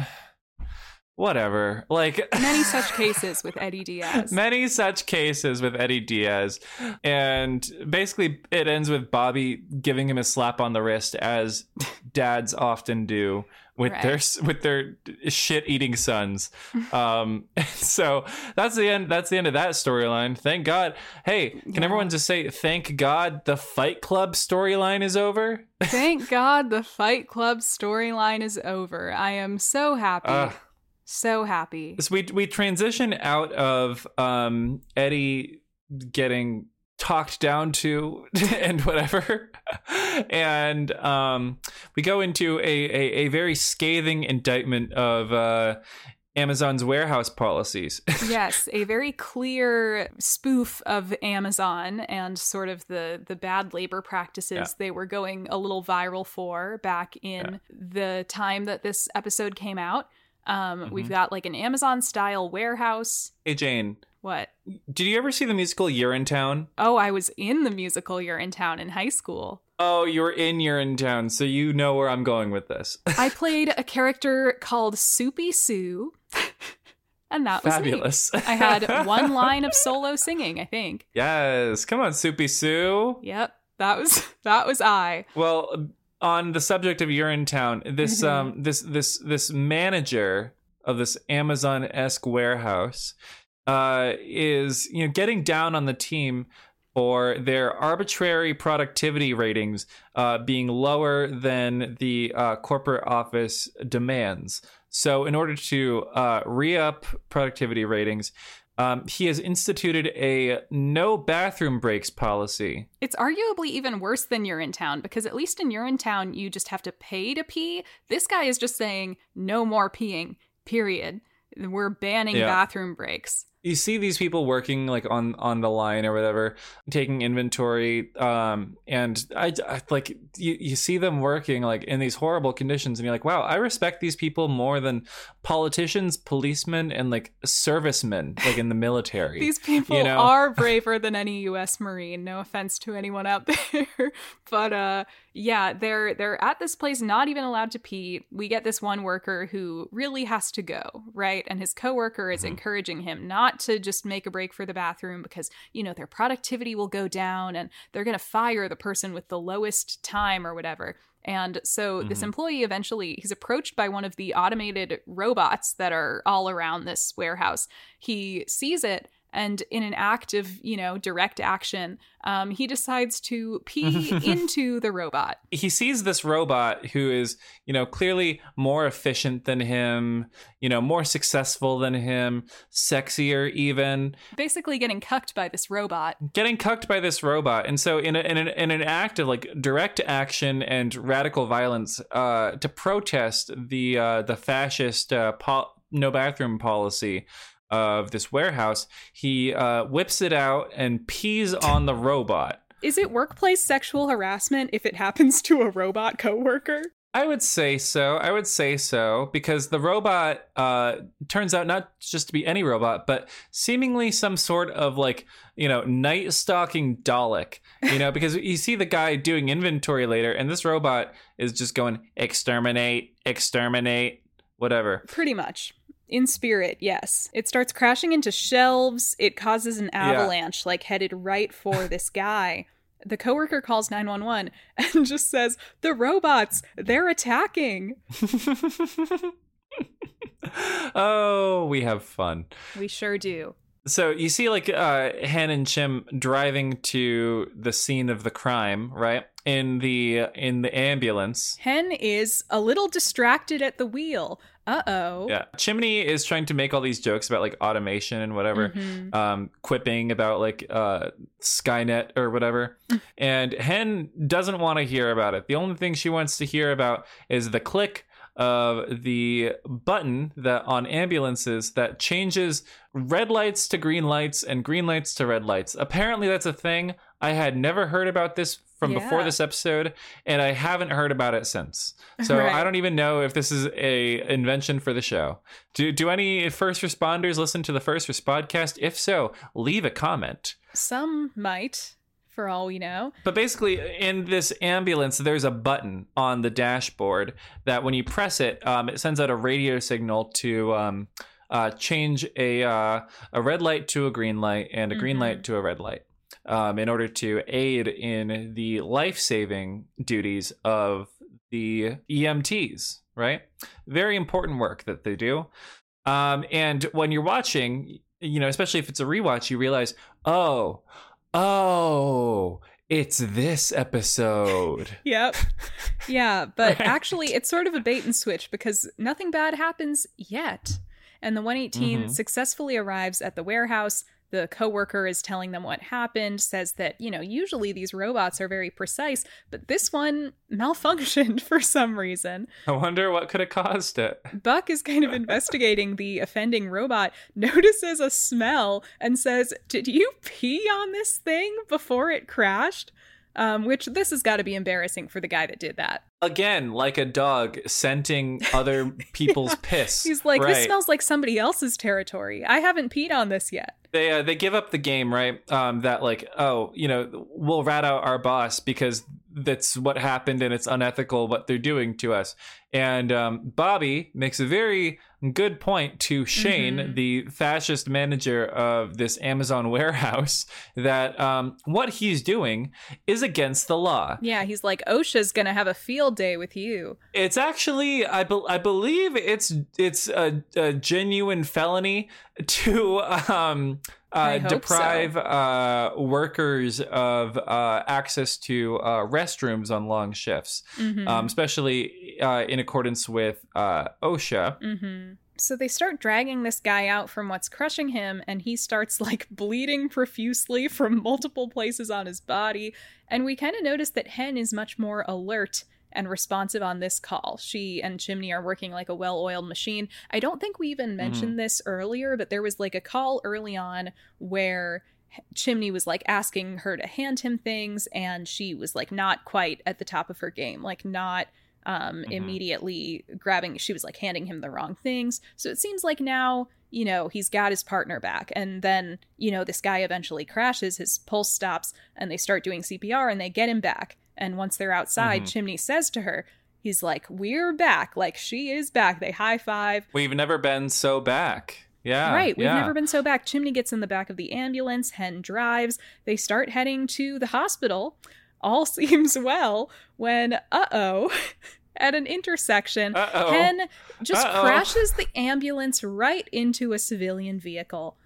Whatever. Like many such cases with Eddie Diaz. Many such cases with Eddie Diaz. And basically it ends with Bobby giving him a slap on the wrist, as dads often do with right. their with their shit-eating sons. Um so that's the end that's the end of that storyline. Thank God. Hey, can yeah. everyone just say thank God the Fight Club storyline is over? Thank God the Fight Club storyline is over. I am so happy. Uh, So happy. So we we transition out of um, Eddie getting talked down to and whatever, and um, we go into a, a, a very scathing indictment of uh, Amazon's warehouse policies. Yes, a very clear spoof of Amazon and sort of the, the bad labor practices yeah. they were going a little viral for back in yeah. the time that this episode came out. Um, mm-hmm. We've got like an Amazon style warehouse. Hey, Jane. What? Did you ever see the musical Urinetown? Oh, I was in the musical Urinetown in high school. Oh, you were in Urinetown, so you know where I'm going with this. I played a character called Soupy Sue. And that was fabulous. Me. I had one line of solo singing, I think. Yes. Come on, Soupy Sue. Yep. That was that was I. Well, on the subject of Urinetown, this mm-hmm. um this this this manager of this Amazon-esque warehouse uh is, you know, getting down on the team for their arbitrary productivity ratings uh being lower than the uh corporate office demands. So in order to uh re-up productivity ratings, Um, he has instituted a no bathroom breaks policy. It's arguably even worse than Urinetown, because at least in Urinetown, you just have to pay to pee. This guy is just saying no more peeing, period. We're banning yeah. bathroom breaks. You see these people working like on, on the line or whatever, taking inventory. Um, and I, I like you, you see them working like in these horrible conditions, and you're like, wow, I respect these people more than politicians, policemen, and like servicemen, like in the military. These people you know? are braver than any U S Marine. No offense to anyone out there, but uh, yeah, they're they're at this place not even allowed to pee. We get this one worker who really has to go, right? And his coworker is mm-hmm. encouraging him not to just make a break for the bathroom because, you know, their productivity will go down and they're going to fire the person with the lowest time or whatever. And so mm-hmm. this employee eventually, he's approached by one of the automated robots that are all around this warehouse. He sees it And in an act of, you know, direct action, um, he decides to pee into the robot. He sees this robot who is, you know, clearly more efficient than him, you know, more successful than him, sexier even. Basically getting cucked by this robot. Getting cucked by this robot. And so in, a, in, an, in an act of like direct action and radical violence uh, to protest the uh, the fascist uh, pol- no bathroom policy of this warehouse, he uh, whips it out and pees on the robot. Is it workplace sexual harassment if it happens to a robot coworker? I would say so. I would say so because the robot uh, turns out not just to be any robot, but seemingly some sort of like, you know, night stalking Dalek, you know, because you see the guy doing inventory later and this robot is just going exterminate, exterminate, whatever. Pretty much. In spirit, yes. It starts crashing into shelves. It causes an avalanche, yeah. like headed right for this guy. The coworker calls nine one one and just says, the robots, they're attacking. Oh, we have fun. We sure do. So you see like uh, Hen and Chim driving to the scene of the crime, right? In the in the ambulance. Hen is a little distracted at the wheel. Uh-oh. Yeah. Chimney is trying to make all these jokes about like automation and whatever, mm-hmm. um, quipping about like uh, Skynet or whatever. And Hen doesn't want to hear about it. The only thing she wants to hear about is the click of the button that on ambulances that changes red lights to green lights and green lights to red lights. Apparently that's a thing. I had never heard about this from yeah. before this episode, and I haven't heard about it since. So right. I don't even know if this is a invention for the show. Do do any first responders listen to the First Respodcast? If so, leave a comment. Some might, for all we know. But basically, in this ambulance, there's a button on the dashboard that when you press it, um, it sends out a radio signal to um, uh, change a uh, a red light to a green light and a green mm-hmm. light to a red light. Um, in order to aid in the life-saving duties of the E M Ts, right? Very important work that they do. Um, and when you're watching, you know, especially if it's a rewatch, you realize, oh, oh, it's this episode. Yep. Yeah, but right. actually it's sort of a bait and switch because nothing bad happens yet. And the one eighteen mm-hmm. successfully arrives at the warehouse. The coworker is telling them what happened, says that, you know, usually these robots are very precise, but this one malfunctioned for some reason. I wonder what could have caused it. Buck is kind of investigating the offending robot, notices a smell, and says, did you pee on this thing before it crashed? Um, which this has got to be embarrassing for the guy that did that. Again, like a dog scenting other people's yeah. piss. He's like, right. This smells like somebody else's territory. I haven't peed on this yet. They uh, they give up the game, right? Um, that like, oh, you know, we'll rat out our boss because that's what happened and it's unethical what they're doing to us. And um, Bobby makes a very good point to Shane, mm-hmm. the fascist manager of this Amazon warehouse, that um, what he's doing is against the law. Yeah, he's like, OSHA's going to have a field day with you. It's actually, I, be- I believe it's it's a, a genuine felony to um, uh, deprive so. uh, workers of uh, access to uh, restrooms on long shifts, mm-hmm. um, especially uh, in accordance with uh, OSHA. Mm-hmm. So they start dragging this guy out from what's crushing him, and he starts like bleeding profusely from multiple places on his body. And we kind of notice that Hen is much more alert and responsive on this call. She and Chimney are working like a well-oiled machine. I don't think we even mentioned mm-hmm. this earlier, but there was like a call early on where Chimney was like asking her to hand him things, and she was like not quite at the top of her game, like not um mm-hmm. immediately grabbing. She was like handing him the wrong things. So it seems like now, you know, he's got his partner back, and then, you know, this guy eventually crashes, his pulse stops, and they start doing C P R and they get him back. And once they're outside, mm-hmm. Chimney says to her, he's like, we're back, like she is back. They high five. We've never been so back. Yeah. Right. We've yeah. never been so back. Chimney gets in the back of the ambulance. Hen drives. They start heading to the hospital. All seems well when, uh-oh, at an intersection, uh-oh. Hen just uh-oh. crashes the ambulance right into a civilian vehicle.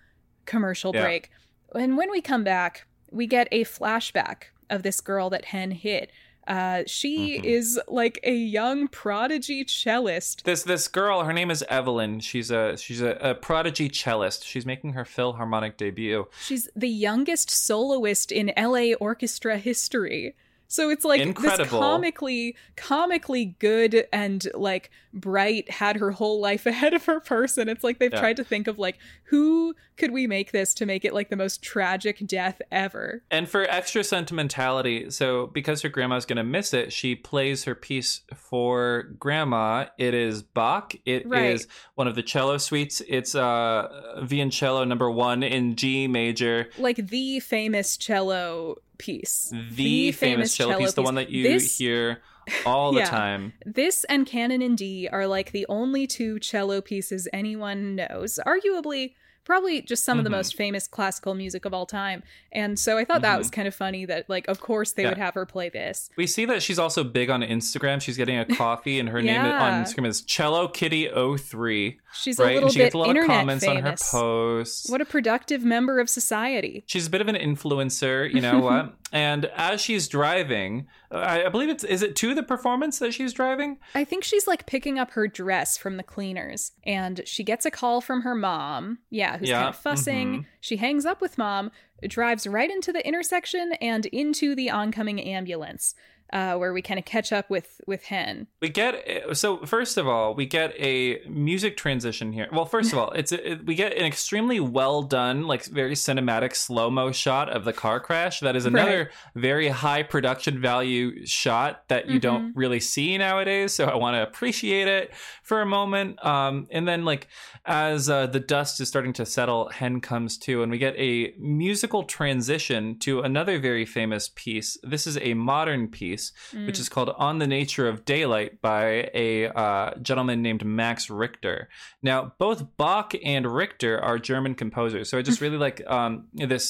commercial Yeah. break. And when we come back, we get a flashback of this girl that Hen hit. Uh, she Mhm. is like a young prodigy cellist. This this girl, her name is Evelyn. She's a she's a, a prodigy cellist. She's making her Philharmonic debut. She's the youngest soloist in L A orchestra history. So it's like Incredible. this comically, comically good and like bright, had her whole life ahead of her person. It's like they've Yeah. tried to think of like, who could we make this to make it like the most tragic death ever? And for extra sentimentality, so because her grandma's going to miss it, she plays her piece for grandma. It is Bach. It is Right. one of the cello suites. It's uh, Violoncello number one in G major. Like the famous cello piece. The, famous, cello, piece, the one that you This- hear all the Yeah. time. This and Canon in D are like the only two cello pieces anyone knows. Arguably, probably just some of the Mhm. most famous classical music of all time. And so I thought that Mhm. was kind of funny that, like, of course they Yeah. would have her play this. We see that she's also big on Instagram. She's getting a coffee, and her name Yeah. on Instagram is Cello Kitty oh three. She's Right? a little And she bit gets a lot of internet comments famous. on her posts. What a productive member of society. She's a bit of an influencer, you know what? And as she's driving, I, I believe it's is it to the performance that she's driving? I think she's like picking up her dress from the cleaners and she gets a call from her mom. Yeah, who's Yeah, kind of fussing. mhm. She hangs up with mom, drives right into the intersection and into the oncoming ambulance, uh, where we kind of catch up with with Hen. We get so first of all, we get a music transition here. Well, first of all, it's it, we get an extremely well done, like very cinematic slow mo shot of the car crash. That is another Right. very high production value shot that you don't really see nowadays. So I want to appreciate it for a moment. Um, and then like as uh, the dust is starting to settle, Hen comes to, and we get a musical transition to another very famous piece. This is a modern piece, which is called On the Nature of Daylight by a uh, gentleman named Max Richter. Now, both Bach and Richter are German composers. So I just really like um, this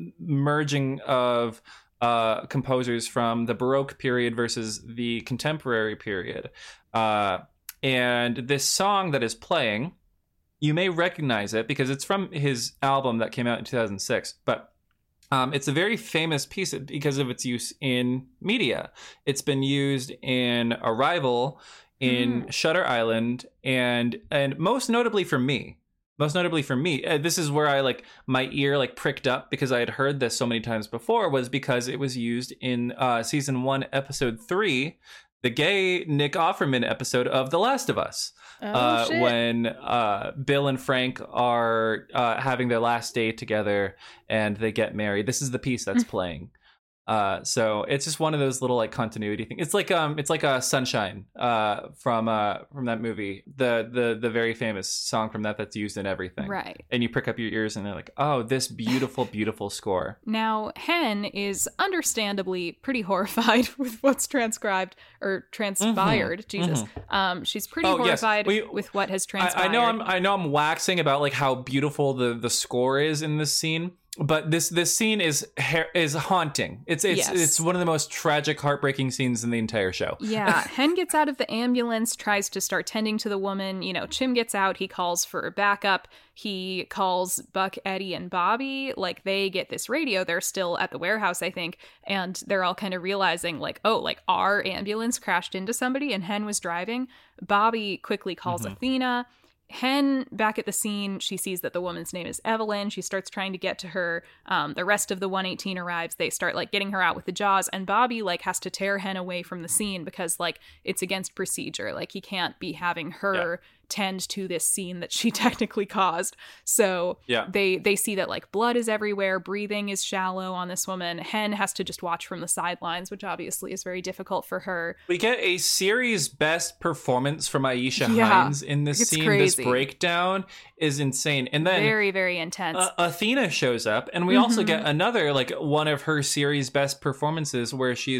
merging of uh, composers from the Baroque period versus the contemporary period. Uh, and this song that is playing, you may recognize it because it's from his album that came out in two thousand six. But Um, it's a very famous piece because of its use in media. It's been used in Arrival, in Mm. Shutter Island, and and most notably for me. Most notably for me, uh, this is where I like my ear like pricked up because I had heard this so many times before. Was because it was used in uh, season one, episode three, the gay Nick Offerman episode of The Last of Us. Oh, uh, shit. when uh, Bill and Frank are uh, having their last day together and they get married. This is the piece that's playing. Uh, so it's just one of those little like continuity things. It's like um, it's like a uh, Sunshine uh, from uh, from that movie, the the the very famous song from that that's used in everything. Right. And you prick up your ears and they're like, oh, this beautiful, beautiful score. Now, Hen is understandably pretty horrified with what's transcribed or transpired. Jesus. Um, she's pretty Oh, yes. horrified We- with what has I, transpired. I know I'm I know I'm waxing about like how beautiful the the score is in this scene. But this this scene is ha- is haunting. It's it's Yes. it's one of the most tragic, heartbreaking scenes in the entire show. Yeah, Hen gets out of the ambulance, tries to start tending to the woman. You know, Chim gets out. He calls for backup. He calls Buck, Eddie, and Bobby. Like, they get this radio. They're still at the warehouse, I think. And they're all kind of realizing, like, oh, like, our ambulance crashed into somebody and Hen was driving. Bobby quickly calls Mhm. Athena. Hen, back at the scene, she sees that the woman's name is Evelyn. She starts trying to get to her. Um, the rest of the one eighteen arrives. They start like getting her out with the jaws, and Bobby like has to tear Hen away from the scene because like it's against procedure. Like he can't be having her tend to this scene that she technically caused. So Yeah. they they see that like blood is everywhere, breathing is shallow on this woman. Hen has to just watch from the sidelines, which obviously is very difficult for her. We get a series best performance from Aisha Yeah, Hines in this it's scene. crazy. This breakdown is insane. And then Very, very intense. Uh, Athena shows up, and we also Mhm. get another like one of her series best performances where she's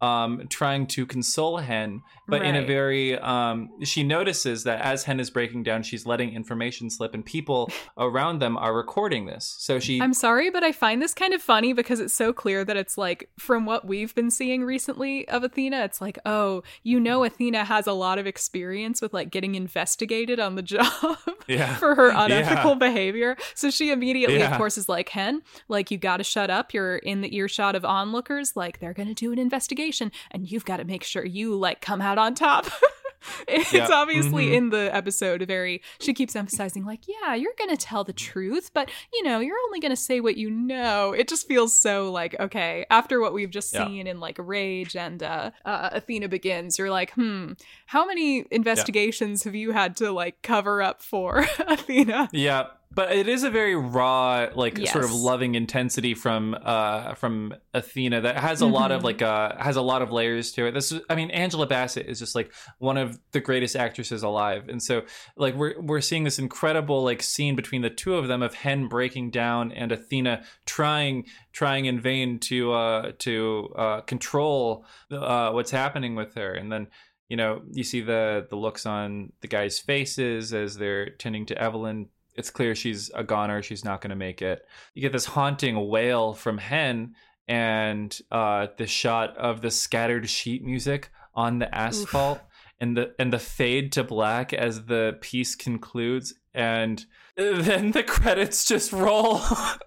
um, trying to console Hen, but right. in a very, um, she notices that as Hen is breaking down, she's letting information slip and people around them are recording this. So she... I'm sorry, but I find this kind of funny because it's so clear that it's like, from what we've been seeing recently of Athena, it's like, oh, you know, Athena has a lot of experience with like getting investigated on the job yeah. for her unethical yeah. behavior. So she immediately, yeah. of course, is like, Hen, like, you got to shut up. You're in the earshot of onlookers. Like, they're going to do an investigation and you've got to make sure you like come out on top. It's yep. obviously mm-hmm. in the episode very, she keeps emphasizing like, yeah, you're going to tell the truth, but you know, you're only going to say what you know. It just feels so like, okay, after what we've just yeah. seen in like Rage and uh, uh, Athena Begins, you're like, hmm, how many investigations yeah. have you had to like cover up for, Athena? Yeah. But it is a very raw, like yes. sort of loving intensity from uh, from Athena that has a mm-hmm. lot of like uh, has a lot of layers to it. This, is, I mean, Angela Bassett is just like one of the greatest actresses alive, and so like we're we're seeing this incredible like scene between the two of them of Hen breaking down and Athena trying trying in vain to uh, to uh, control uh, what's happening with her, and then. You know, you see the the looks on the guys' faces as they're tending to Evelyn. It's clear she's a goner. She's not going to make it. You get this haunting wail from Hen and uh, the shot of the scattered sheet music on the asphalt Oof. and the and the fade to black as the piece concludes. And then the credits just roll.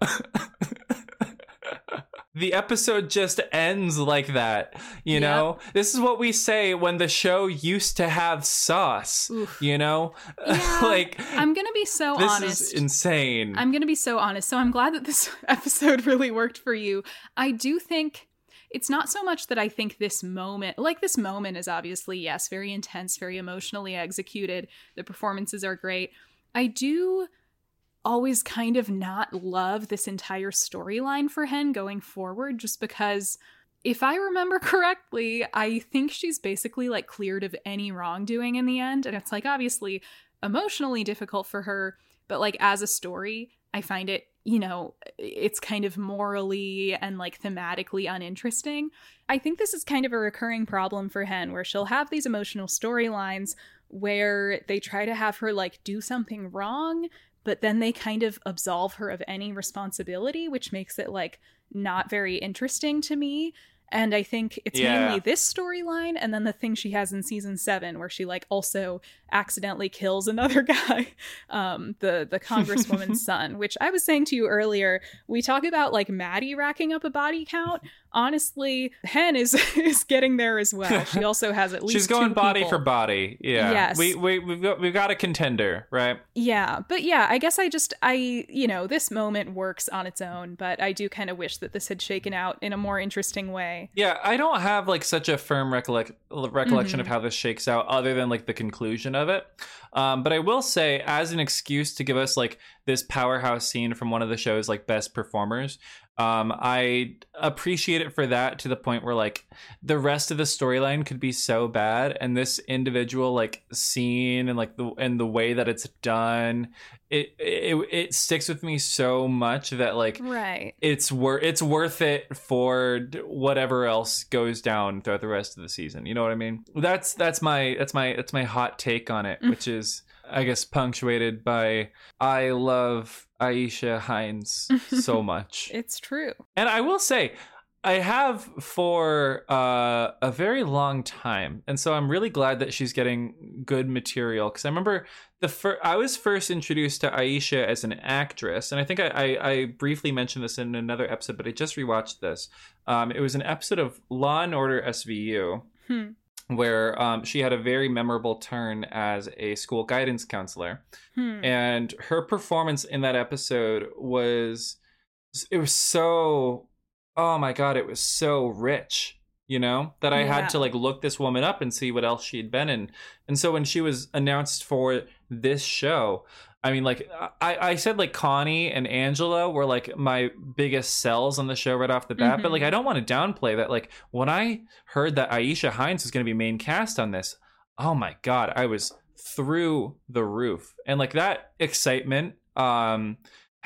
The episode just ends like that, you yep. know? This is what we say when the show used to have sauce, Oof. you know? Yeah, like, I'm going to be so this honest. This is insane. I'm going to be so honest. So I'm glad that this episode really worked for you. I do think it's not so much that I think this moment, like this moment is obviously, yes, very intense, very emotionally executed. The performances are great. I do... always kind of not love this entire storyline for Hen going forward, just because if I remember correctly, I think she's basically like cleared of any wrongdoing in the end. And it's like obviously emotionally difficult for her, but like as a story, I find it, you know, it's kind of morally and like thematically uninteresting. I think this is kind of a recurring problem for Hen, where she'll have these emotional storylines where they try to have her like do something wrong, but then they kind of absolve her of any responsibility, which makes it like not very interesting to me. And I think it's yeah. mainly this storyline and then the thing she has in season seven where she like also accidentally kills another guy, um, the, the congresswoman's son, which I was saying to you earlier, we talk about like Maddie racking up a body count. Honestly, Hen is is getting there as well. She also has at least she's going two body people. for body. Yeah. Yes. We we we've got we've got a contender, right? Yeah. But yeah, I guess I just I you know, this moment works on its own, but I do kind of wish that this had shaken out in a more interesting way. Yeah, I don't have like such a firm recollect recollection mm-hmm. of how this shakes out other than like the conclusion of it. Um, but I will say, as an excuse to give us like this powerhouse scene from one of the show's like best performers, um, I appreciate it for that, to the point where like the rest of the storyline could be so bad, and this individual like scene and like the and the way that it's done, it it, it sticks with me so much that like right. it's worth it's worth it for whatever else goes down throughout the rest of the season. You know what I mean? That's that's my that's my that's my hot take on it, mm. which is, I guess, punctuated by I love Aisha Hines so much. It's true. And I will say, I have for uh, a very long time. And so I'm really glad that she's getting good material. Because I remember the fir- I was first introduced to Aisha as an actress. And I think I, I, I briefly mentioned this in another episode, but I just rewatched this. Um, it was an episode of Law and Order S V U. Hmm. Where um, she had a very memorable turn as a school guidance counselor. Hmm. And her performance in that episode was, it was so, oh my God, it was so rich, you know, that I yeah. had to like look this woman up and see what else she'd been in. And so when she was announced for this show, I mean, like, I, I said, like, Connie and Angela were, like, my biggest sells on the show right off the bat. Mm-hmm. But, like, I don't want to downplay that. Like, when I heard that Aisha Hines was going to be main cast on this, oh, my God, I was through the roof. And, like, that excitement um,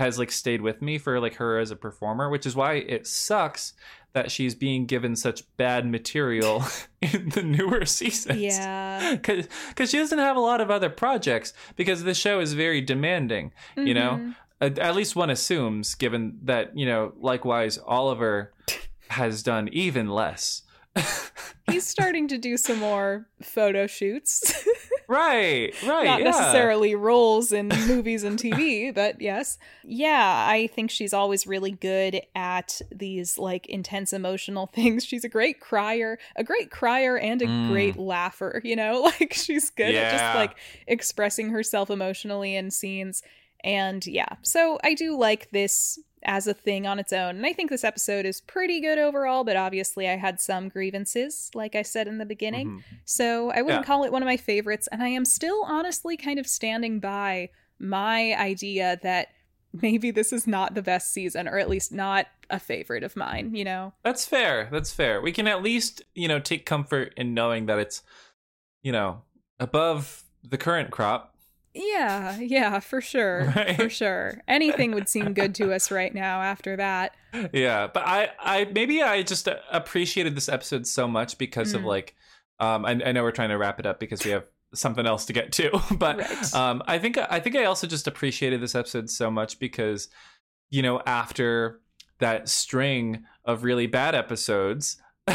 has like stayed with me for like her as a performer, which is why it sucks that she's being given such bad material in the newer seasons. Yeah. Because she doesn't have a lot of other projects, because the show is very demanding, mm-hmm. you know? At, at least one assumes, given that, you know, likewise, Oliver has done even less. He's starting to do some more photo shoots. Right, right. Not yeah. necessarily roles in movies and T V, but yes. Yeah, I think she's always really good at these like intense emotional things. She's a great crier, a great crier and a mm. great laugher, you know? Like she's good yeah. at just like expressing herself emotionally in scenes. And yeah, so I do like this as a thing on its own. And I think this episode is pretty good overall, but obviously I had some grievances, like I said in the beginning. Mm-hmm. So I wouldn't yeah. call it one of my favorites. And I am still honestly kind of standing by my idea that maybe this is not the best season, or at least not a favorite of mine, you know? That's fair. That's fair. We can at least, you know, take comfort in knowing that it's, you know, above the current crop. Yeah, yeah, for sure. Right? For sure. Anything would seem good to us right now after that. Yeah, but I, I maybe I just appreciated this episode so much because mm. of like, um, I, I know we're trying to wrap it up because we have something else to get to, but right. um, I think I think I also just appreciated this episode so much because, you know, after that string of really bad episodes,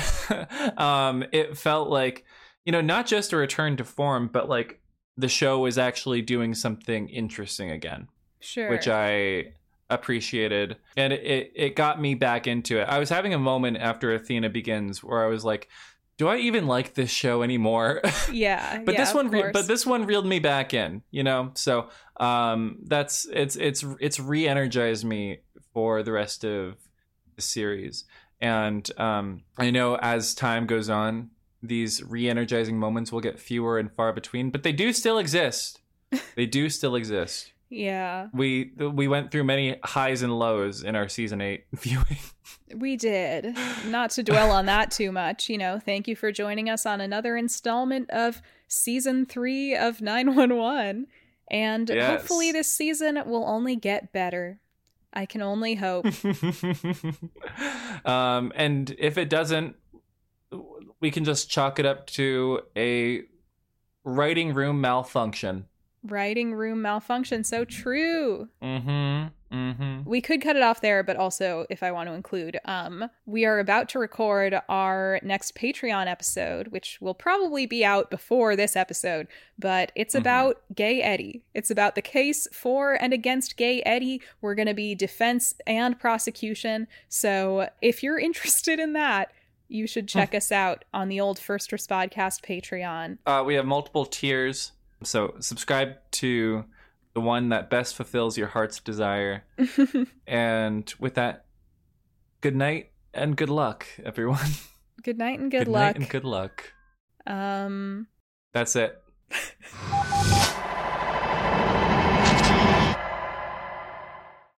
um, it felt like, you know, not just a return to form, but like, the show is actually doing something interesting again. Sure. Which I appreciated. And it, it, it got me back into it. I was having a moment after Athena Begins where I was like, do I even like this show anymore? Yeah. but yeah, this one re- but this one reeled me back in, you know? So um that's it's it's it's re-energized me for the rest of the series. And um I know as time goes on, these re-energizing moments will get fewer and far between, but they do still exist. They do still exist. Yeah. We we went through many highs and lows in our season eight viewing. We did. Not to dwell on that too much, you know, thank you for joining us on another installment of season three of nine one one. And yes. hopefully this season will only get better. I can only hope. um, and if it doesn't, we can just chalk it up to a writing room malfunction. Writing room malfunction. So true. Mm-hmm. Mm-hmm. We could cut it off there, but also, if I want to include, um, we are about to record our next Patreon episode, which will probably be out before this episode, but it's mm-hmm. about Gay Eddie. It's about the case for and against Gay Eddie. We're going to be defense and prosecution. So if you're interested in that, you should check us out on the old First Respodcast Patreon. Uh, we have multiple tiers, so subscribe to the one that best fulfills your heart's desire. And with that, good night and good luck, everyone. Good night and good, good luck. Good night and good luck. Um, That's it.